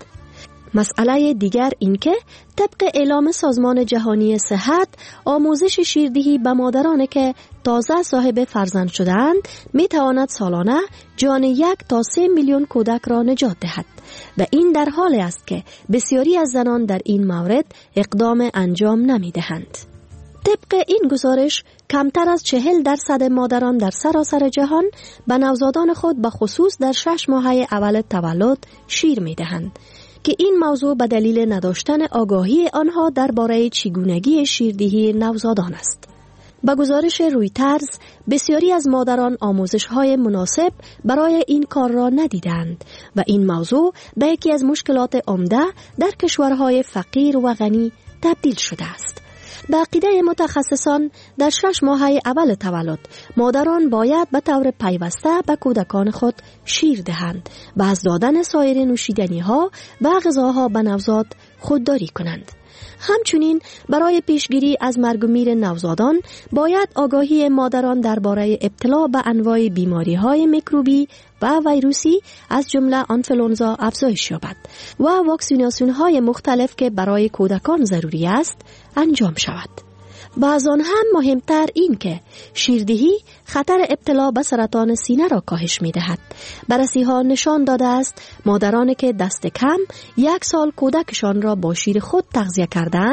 مسئله دیگر این که طبق اعلام سازمان جهانی صحت آموزش شیردهی به مادران که تازه صاحب فرزند شدند می تواند سالانه جان 1 تا 3 میلیون کودک را نجات دهد و این در حالی است که بسیاری از زنان در این مورد اقدام انجام نمی دهند. طبق این گزارش کمتر از 40% مادران در سراسر جهان به نوزادان خود به خصوص در 6 ماهه اول تولد شیر می دهند که این موضوع به دلیل نداشتن آگاهی آنها درباره چگونگی شیردهی نوزادان است. با گزارش رویترز بسیاری از مادران آموزش‌های مناسب برای این کار را ندیدند و این موضوع به یکی از مشکلات عمده در کشورهای فقیر و غنی تبدیل شده است. به عقیده متخصصان در 6 ماهه اول تولد مادران باید به طور پیوسته به کودکان خود شیر دهند و از دادن سایر نوشیدنی‌ها و غذاها به نوزاد خودداری کنند. همچنین برای پیشگیری از مرگ و میر نوزادان باید آگاهی مادران درباره ابتلا به انواع بیماری‌های میکروبی و ویروسی از جمله آنفلونزا افزایش یابد و واکسیناسیون‌های مختلف که برای کودکان ضروری است انجام شود. و از آن هم مهمتر این که شیردهی خطر ابتلا به سرطان سینه را کاهش می دهد. بررسی ها نشان داده است مادرانی که دست کم 1 سال کودکشان را با شیر خود تغذیه کردند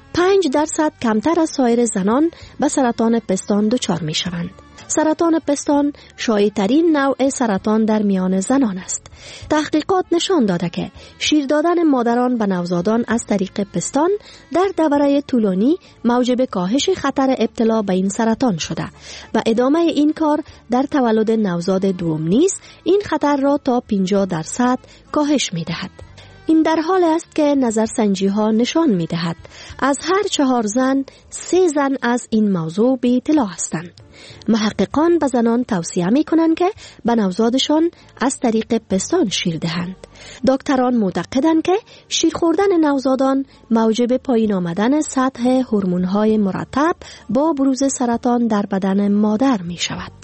5% کمتر از سایر زنان به سرطان پستان دچار می شوند. سرطان پستان شایع‌ترین نوع سرطان در میان زنان است. تحقیقات نشان داده که شیر دادن مادران به نوزادان از طریق پستان در دوره طولانی موجب کاهش خطر ابتلا به این سرطان شده و ادامه این کار در تولد نوزاد دوم نیز این خطر را تا 50% کاهش می دهد. این در حال است که نظرسنجی ها نشان می دهد از هر 4 زن 3 زن از این موضوع به اطلاع هستند. محققان به زنان توصیه می کنند که به نوزادشان از طریق پستان شیر دهند. دکتران معتقدند که شیر خوردن نوزادان موجب پایین آمدن سطح هورمون های مرتب با بروز سرطان در بدن مادر می شود.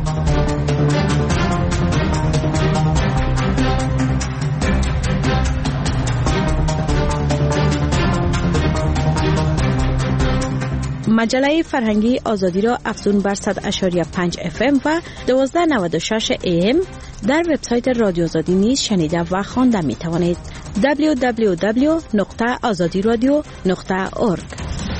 مجله فرهنگی آزادی را افزون بر 100.5 FM و 1296 AM در وبسایت رادیو آزادی نیز شنیده و خوانده می توانید. www.azadiradio.org.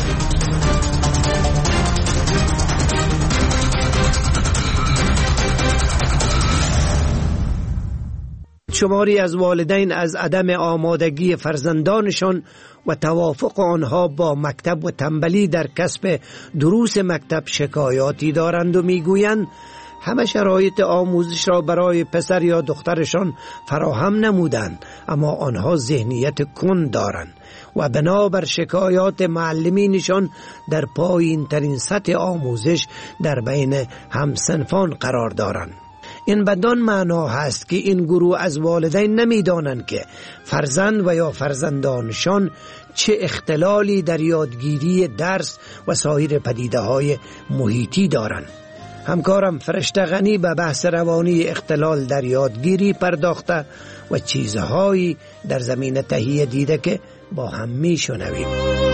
شماری از والدین از عدم آمادگی فرزندانشان و توافق آنها با مکتب و تنبلی در کسب دروس مکتب شکایاتی دارند و میگویند همه شرایط آموزش را برای پسر یا دخترشان فراهم نمودند، اما آنها ذهنیت کند دارند و بنابر شکایات معلمینشان در پایین ترین سطح آموزش در بین همسنفان قرار دارند. این بدان معنا هست که این گروه از والدین نمیدانند که فرزند و یا فرزندانشان چه اختلالی در یادگیری درس و سایر پدیده‌های محیطی دارند. همکارم فرشته غنی به بحث روانی اختلال در یادگیری پرداخته و چیزهایی در زمینه تهیه دیده که با هم میشنویم.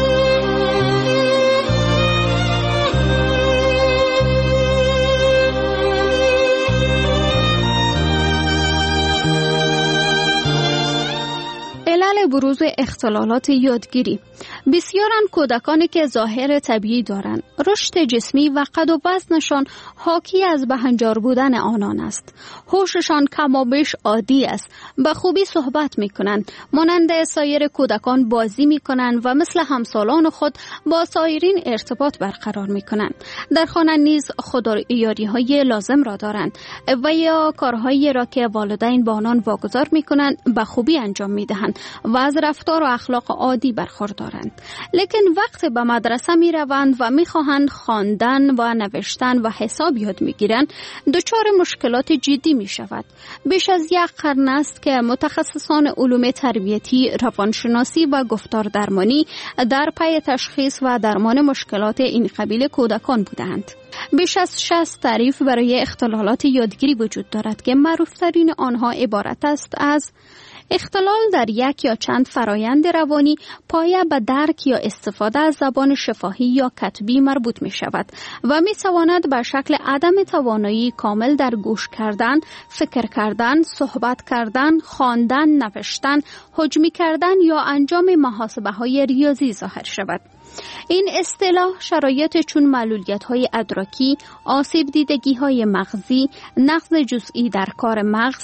بروز اختلالات یادگیری. بسیارن کودکانی که ظاهر طبیعی دارند، رشد جسمی و قد و وزنشان حاکی از بهنجار بودن آنان است. هوششان کمابیش عادی است، به خوبی صحبت میکنند، مانند سایر کودکان بازی میکنند و مثل همسالان خود با سایرین ارتباط برقرار میکنند. در خانه نیز خودآرایی های لازم را دارند و یا کارهایی را که والدین با آنان واگذار میکنند به خوبی انجام میدهند و از رفتار و اخلاق عادی برخوردارند. دارند، لیکن وقتی به مدرسه می روند و می خواهند خواندن و نوشتن و حساب یاد می گیرند دچار مشکلات جدی می شود. بیش از 1 قرن است که متخصصان علوم تربیتی، روانشناسی و گفتار درمانی در پی تشخیص و درمان مشکلات این قبیل کودکان بودند. بیش از 60 تعریف برای اختلالات یادگیری وجود دارد که معروفترین آنها عبارت است از اختلال در یک یا چند فرایند روانی پایه به درک یا استفاده از زبان شفاهی یا کتبی مربوط می شود و می تواند به شکل عدم توانایی کامل در گوش کردن، فکر کردن، صحبت کردن، خواندن، نوشتن، حجمی کردن یا انجام محاسبه های ریاضی ظاهر شود. این اصطلاح شرایط چون معلولیت‌های ادراکی، آسیب دیدگی‌های مغزی، نقص جزئی در کار مغز،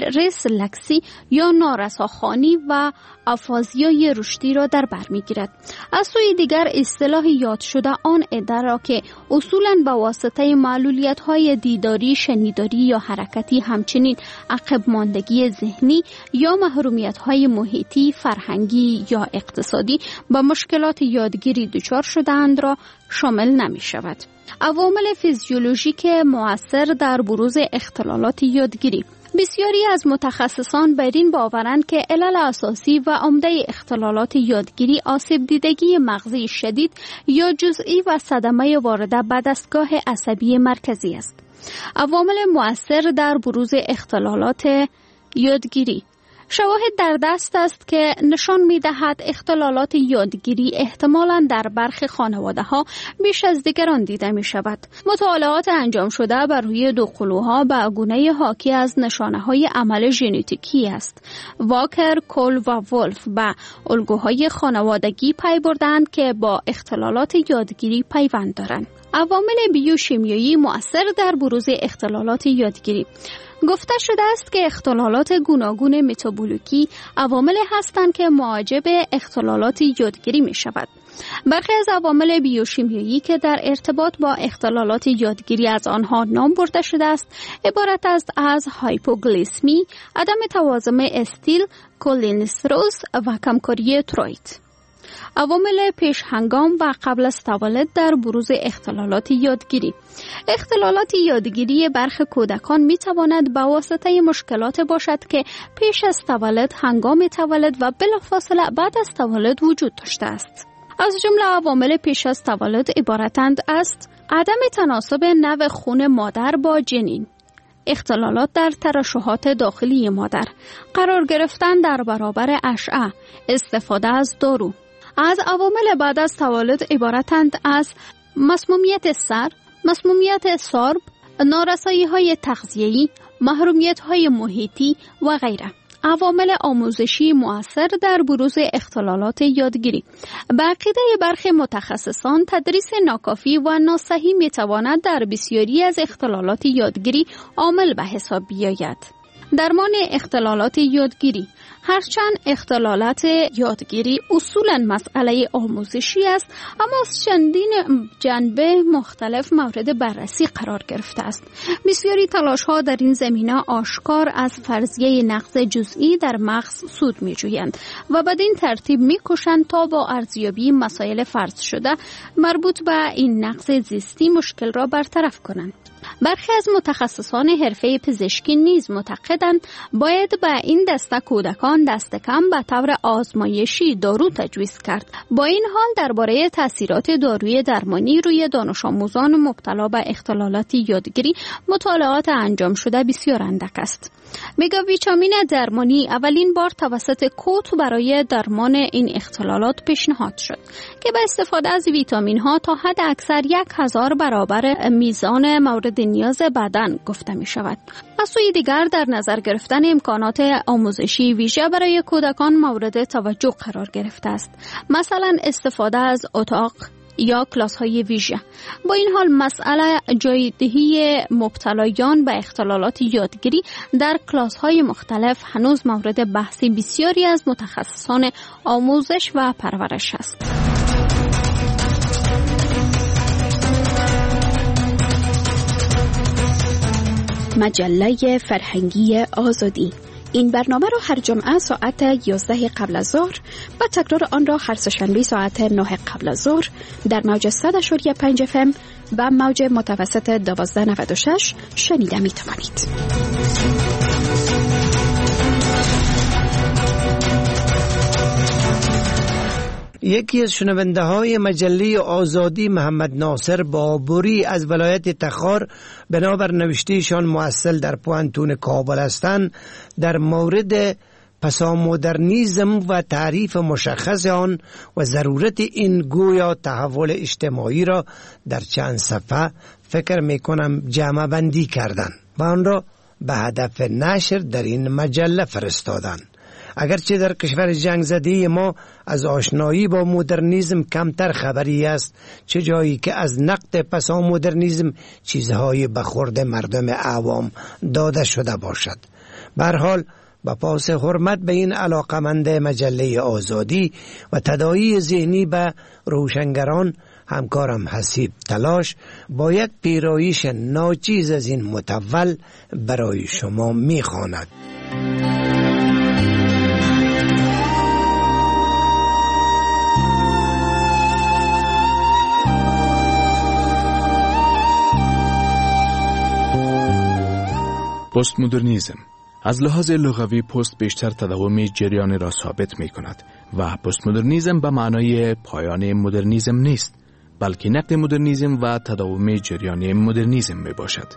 ریسلکسی یا نارساخوانی و آفازیای رشدی را در بر می‌گیرد. از سوی دیگر اصطلاح یاد شده آن عده را که اصولاً به واسطه معلولیت‌های دیداری، شنیداری یا حرکتی، همچنین عقب ماندگی ذهنی یا محرومیت‌های محیطی، فرهنگی یا اقتصادی با مشکلات یادگیری دچار شده‌اند را شامل نمی شود. عوامل فیزیولوژیک مؤثر در بروز اختلالات یادگیری. بسیاری از متخصصان بر این باورند که علل اساسی و عمده اختلالات یادگیری آسیب دیدگی مغزی شدید یا جزئی و صدمه وارده به دستگاه عصبی مرکزی است. عوامل مؤثر در بروز اختلالات یادگیری. شواهد در دست است که نشان می دهد اختلالات یادگیری احتمالاً در برخی خانواده‌ها بیش از دیگران دیده می شود. مطالعات انجام شده بر روی 2 قلوها به گونه حاکی از نشانه‌های عمل ژنتیکی است. واکر، کول و ولف به الگوهای خانوادگی پی بردند که با اختلالات یادگیری پیوند دارند. عوامل بیوشیمیایی مؤثر در بروز اختلالات یادگیری. گفته شده است که اختلالات گوناگون متابولیکی عوامل هستند که موجب اختلالات یادگیری می شود. برخی از عوامل بیوشیمیایی که در ارتباط با اختلالات یادگیری از آنها نام برده شده است عبارت است از هایپوگلیسمی، عدم توازن استیل، کولینستروز و کمکاری تروید. عوامل پیش هنگام و قبل از تولد در بروز اختلالات یادگیری. اختلالات یادگیری برخی کودکان می تواند به واسطه مشکلات باشد که پیش از تولد، هنگام تولد و بلافاصله بعد از تولد وجود داشته است. از جمله عوامل پیش از تولد عبارتند است: عدم تناسب نوع خون مادر با جنین، اختلالات در ترشحات داخلی مادر، قرار گرفتن در برابر اشعه، استفاده از دارو. از عوامل بعد از تولد عبارتند از مسمومیت سر، مسمومیت سارب، نارسایی‌های تغذیه‌ای، محرومیت‌های محیطی و غیره. عوامل آموزشی مؤثر در بروز اختلالات یادگیری. به عقیده برخی متخصصان تدریس ناکافی و ناصحیح می‌تواند در بسیاری از اختلالات یادگیری عامل به حساب بیاید. درمان اختلالات یادگیری. هرچند اختلالات یادگیری اصولاً مسئله آموزشی است، اما از چندین جنبه مختلف مورد بررسی قرار گرفته است. بسیاری تلاش‌ها در این زمینه آشکار از فرضیه نقص جزئی در مغز سود می‌جویند و بدین ترتیب می‌کوشند تا با ارزیابی مسائل فرض شده مربوط به این نقص زیستی مشکل را برطرف کنند. برخی از متخصصان حرفه پزشکی نیز معتقدند باید به این دسته کودکان دست کم به طور آزمایشی دارو تجویز کرد. با این حال درباره تاثیرات داروی درمانی روی دانش آموزان مبتلا به اختلالات یادگیری مطالعات انجام شده بسیار اندک است. مگا ویتامین درمانی اولین بار توسط کوت برای درمان این اختلالات پیشنهاد شد که به استفاده از ویتامین ها تا حد اکثر 1000 برابر میزان مورد نیاز بدن گفته می شود. از سوی دیگر در نظر گرفتن امکانات آموزشی ویژه برای کودکان مورد توجه قرار گرفته است. مثلا استفاده از اتاق یا کلاس های ویژه. با این حال مسئله جایدهی مبتلایان به اختلالات یادگیری در کلاس های مختلف هنوز مورد بحث بسیاری از متخصصان آموزش و پرورش است. مجله فرهنگی آزادی، این برنامه را هر جمعه ساعت 11 قبل از ظهر و تکرار آن را هر سه‌شنبه ساعت 9 قبل از ظهر در موج 100.5 FM و موج متوسط 1296 شنیده می توانید. یکی از شنونده های مجله آزادی محمد ناصر بابوری از ولایت تخار بنابر نوشتهشان محصل در پوانتون کابل هستند در مورد پسامدرنیسم و تعریف مشخص آن و ضرورت این گویا تحول اجتماعی را در چند صفحه فکر میکنم جمع بندی کردن و آن را به هدف نشر در این مجله فرستادن. اگرچه در کشور جنگ زده ما از آشنایی با مدرنیسم کمتر خبری است، چه جایی که از نقد پسامدرنیسم چیزهای به خورد مردم عوام داده شده باشد. به هر حال با پاس حرمت به این علاقمند مجله آزادی و تداعی ذهنی به روشنگران، همکارم حسیب تلاش با یک پیرایش ناچیز از این متول برای شما میخواند. پست مدرنیسم از لحاظ لغوی پست بیشتر تداوم جریان را ثابت می کند و پست مدرنیسم به معنای پایان مدرنیسم نیست، بلکه نقد مدرنیسم و تداوم جریان مدرنیسم می باشد.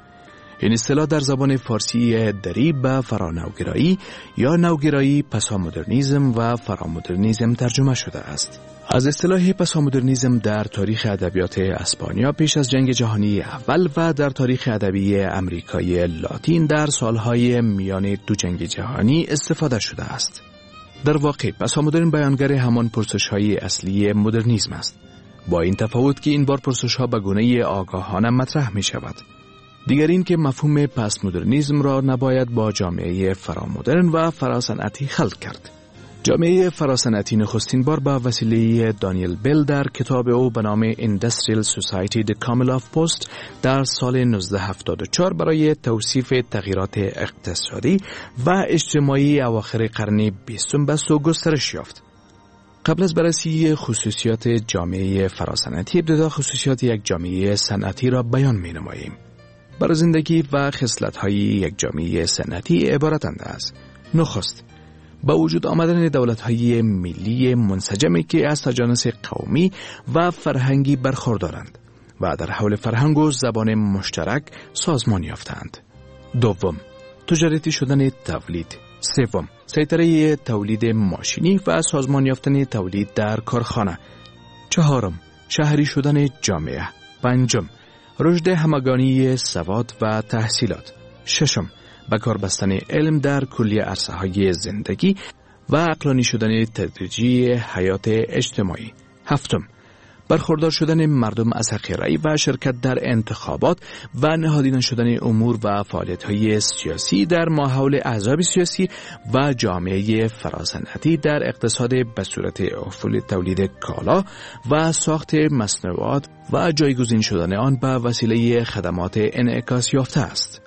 این اصطلاح در زبان فارسی دری به فرانوگرایی یا نوگرایی پسامدرنیسم و فرامدرنیسم ترجمه شده است. از اصطلاح پسامدرنیسم در تاریخ ادبیات اسپانیا پیش از جنگ جهانی اول و در تاریخ ادبی امریکای لاتین در سالهای میان دو جنگ جهانی استفاده شده است. در واقع پسامدرن بیانگر همان پرسش‌های اصلی مدرنیسم است، با این تفاوت که این بار پرسش‌ها به گونه آگاهانه مطرح می شود. دیگر این که مفهوم پس مدرنیسم را نباید با جامعه فرامدرن و فراصنعتی خلط کرد. جامعه فراصنعتی نخستین بار با وسیله دانیل بیل در کتاب او به نام Industrial Society The Camel of Post در سال 1974 برای توصیف تغییرات اقتصادی و اجتماعی اواخر قرن 20 بست و گسترش یافت. قبل از بررسی خصوصیات جامعه فراصنعتی، ابتدا خصوصیات یک جامعه صنعتی را بیان می نماییم. برازندگی و خصلت‌های یک جامعه صنعتی عبارتند از: نخست، با وجود آمدن دولت‌های ملی منسجمی که از تجانس قومی و فرهنگی برخوردارند و در حول فرهنگ و زبان مشترک سازمان یافتند. دوم، تجارتی شدن تولید. سوم، سیطره تولید ماشینی و سازمان یافتن تولید در کارخانه. چهارم، شهری شدن جامعه. پنجم، رشد همگانی سواد و تحصیلات. ششم، به کار بستن علم در کلیه عرصه‌های زندگی و عقلانی شدن تدریجی حیات اجتماعی. هفتم، برخوردار شدن مردم از حق رأی و شرکت در انتخابات و نهادینه شدن امور و فعالیت‌های سیاسی در ماحول احزاب سیاسی و جامعه فراصنعتی در اقتصاد به صورت افول تولید کالا و ساخت مصنوعات و جایگزین شدن آن به وسیله خدمات انعکاس یافته است.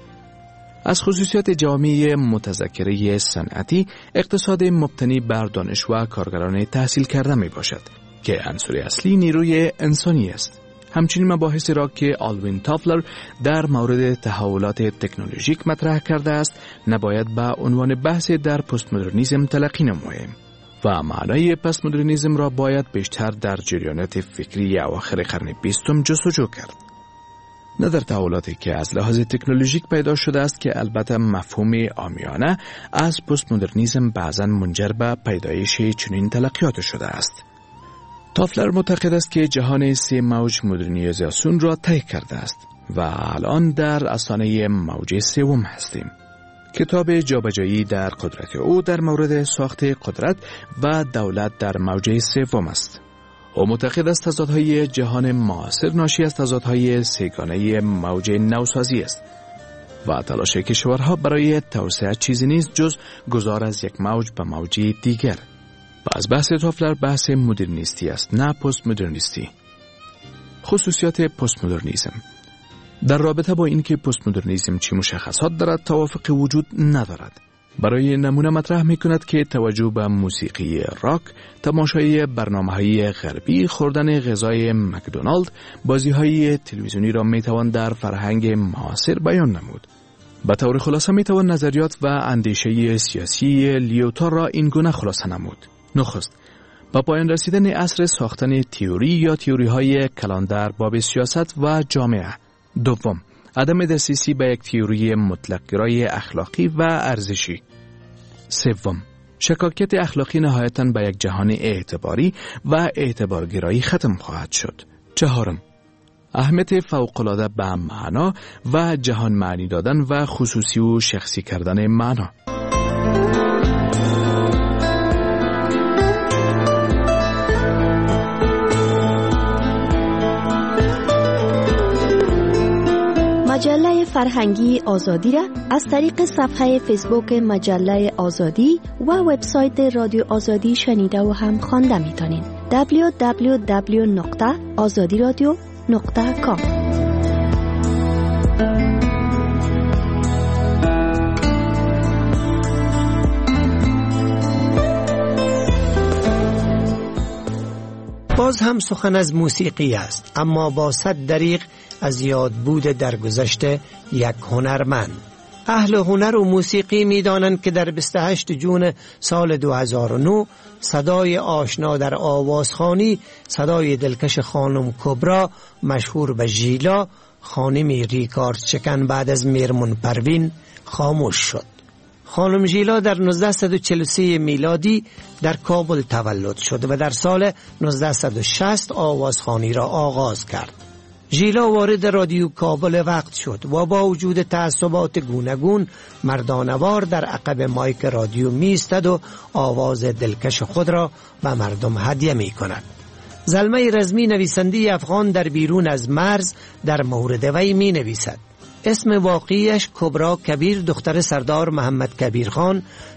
از خصوصیات جامعه متذکره صنعتی، اقتصاد مبتنی بر دانش و کارگران تحصیل کرده می باشد که عنصر اصلی نیروی انسانی است. همچنین مباحثی را که آلوین تافلر در مورد تحولات تکنولوژیک مطرح کرده است نباید به عنوان بحث در پست مدرنیسم تلقی نماییم و معنای پست مدرنیسم را باید بیشتر در جریانات فکری اواخر قرن 20 جستجو کرد. نه در تحولاتی که از لحاظ تکنولوژیک پیدا شده است که البته مفهوم عامیانه از پست مدرنیسم بعضاً منجر به پیدایش چنین تلقیات شده است. تافلر معتقد است که جهان سه موج مدرنیزاسیون را طی کرده است و الان در آستانه موج سوم هستیم. کتاب جابجایی در قدرت او در مورد ساخت قدرت و دولت در موج سوم است. او معتقد است تضادهای جهان معاصر ناشی از تضادهای سه‌گانه موج نوسازی است و تلاش کشورها برای توسعه چیزی نیست جز گذار از یک موج به موج دیگر. و از بحث تافلر بحث مدرنیستی است، نه پست مدرنیستی. خصوصیات پست مدرنیسم. در رابطه با اینکه پست مدرنیسم چه مشخصات دارد توافق وجود ندارد. برای نمونه مطرح می کند که توجه به موسیقی راک، تماشای برنامه‌های غربی، خوردن غذای مکدونالد، بازی‌های تلویزیونی را می توان در فرهنگ معاصر بیان نمود. به طور خلاصه می توان نظریات و اندیشه سیاسی لیوتار را این گونه خلاصه نمود. نخست، با پایان رسیدن عصر ساختن تئوری یا تئوری‌های کلان در باب سیاست و جامعه. دوم، عدم دسترسی به یک تئوری مطلق گرای اخلاقی و ارزشی. سوم، شکاکیت اخلاقی نهایتاً به یک جهان اعتباری و اعتبارگرایی ختم خواهد شد. چهارم، اهمیت فوق‌العاده به معنا و جهان معنی دادن و خصوصی و شخصی کردن معنا. مجله فرهنگی آزادی را از طریق صفحه فیسبوک مجله آزادی و وبسایت رادیو آزادی شنیده و هم خوانده می‌تونید. www.azadiradio.com. باز هم سخن از موسیقی است، اما با 100 دریغ از یاد بود در گذشته یک هنرمند. اهل هنر و موسیقی می دانند که در 28 جون سال 2009 صدای آشنا در آوازخوانی، صدای دلکش خانم کبرا مشهور به ژیلا، خانمی ریکارد شکن بعد از میرمون پروین، خاموش شد. خانم ژیلا در 1943 میلادی در کابل تولد شد و در سال 1960 آوازخوانی را آغاز کرد. ژیلا وارد رادیو کابل وقت شد و با وجود تعصبات گوناگون مردانوار در عقب مایک رادیو می ایستد و آواز دلکش خود را به مردم هدیه می کند. زلمه رزمی نویسنده افغان در بیرون از مرز در مورد وی می نویسد. اسم واقعیش کبرا کبیر دختر سردار محمد کبیر خان،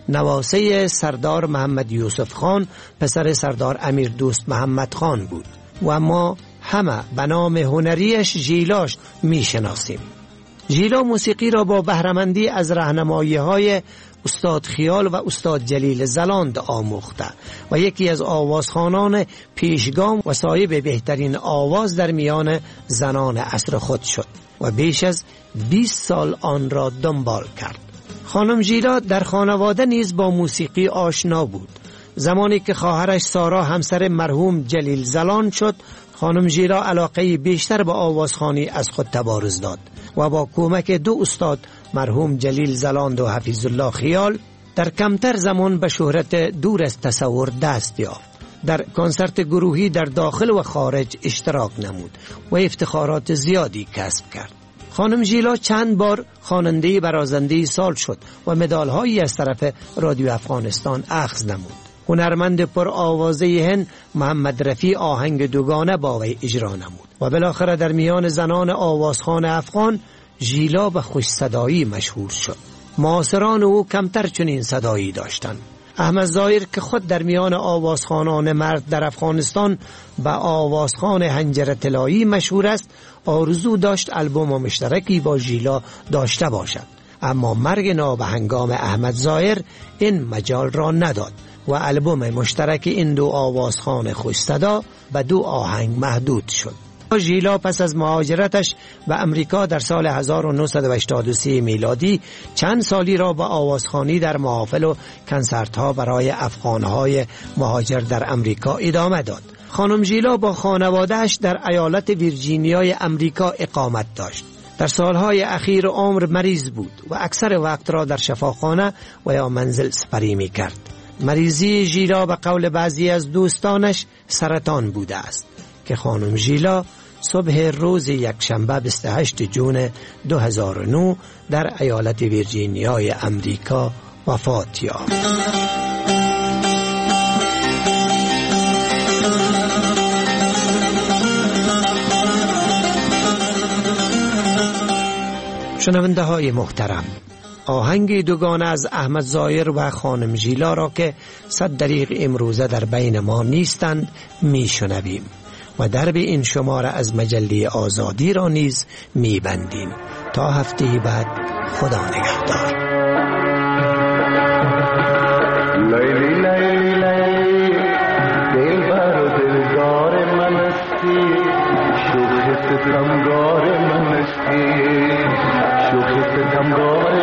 نواسه سردار محمد یوسف خان، پسر سردار امیر دوست محمد خان بود و ما همه به نام هنریش ژیلاش می شناسیم. ژیلا موسیقی را با بهره‌مندی از راهنمایی‌های استاد خیال و استاد جلیل زلاند آموخته و یکی از آوازخوانان پیشگام و صاحب بهترین آواز در میان زنان عصر خود شد و بیش از 20 سال آن را دنبال کرد. خانم ژیلا در خانواده نیز با موسیقی آشنا بود. زمانی که خواهرش سارا همسر مرحوم جلیل زلاند شد، خانم ژیلا علاقه بیشتر به آوازخوانی از خود تبارز داد و با کمک دو استاد مرحوم جلیل زلاند و حفیظ الله خیال در کمتر زمان به شهرت دور از تصور دست یافت. در کنسرت گروهی در داخل و خارج اشتراک نمود و افتخارات زیادی کسب کرد. خانم ژیلا چند بار خواننده برازنده سال شد و مدال‌هایی از طرف رادیو افغانستان اخذ نمود. هنرمند پر آوازه هند محمد رفیع آهنگ دوگانه با وی اجرا نمود و بالاخره در میان زنان آوازخوان افغان ژیلا به خوش صدایی مشهور شد. معاصران او کمتر چنین صدایی داشتند. احمد ظاهر که خود در میان آوازخوانان مرد در افغانستان به آوازخوان حنجره طلایی مشهور است، آرزو داشت البوم مشترکی با ژیلا داشته باشد، اما مرگ نابهنگام احمد ظاهر این مجال را نداد و البوم مشترک این دو آوازخوان خوش صدا به 2 آهنگ محدود شد. ژیلا پس از مهاجرتش به امریکا در سال 1983 میلادی چند سالی را به آوازخوانی در محافل و کنسرت‌ها برای افغان‌های مهاجر در امریکا ادامه داد. خانم ژیلا با خانواده‌اش در ایالت ویرجینیای امریکا اقامت داشت. در سالهای اخیر عمر مریض بود و اکثر وقت را در شفاخانه و یا منزل سپری می‌کرد. مریضی ژیلا به قول بعضی از دوستانش سرطان بوده است که خانم ژیلا صبح روز یکشنبه 28 جون 2009 در ایالت ویرجینیای امریکا وفات یافت. شنونده های محترم، آهنگ دوگانه از احمد ظاهر و خانم ژیلا را که 100 دریغ امروزه در بین ما نیستند میشنویم و درب این شماره از مجله آزادی را نیز میبندیم. تا هفته بعد، خدا نگهدار. لیلی لیلی لیلی دلبر و دلدار من هستی، شوخ ستمگار من هستی، شوخ ستمگار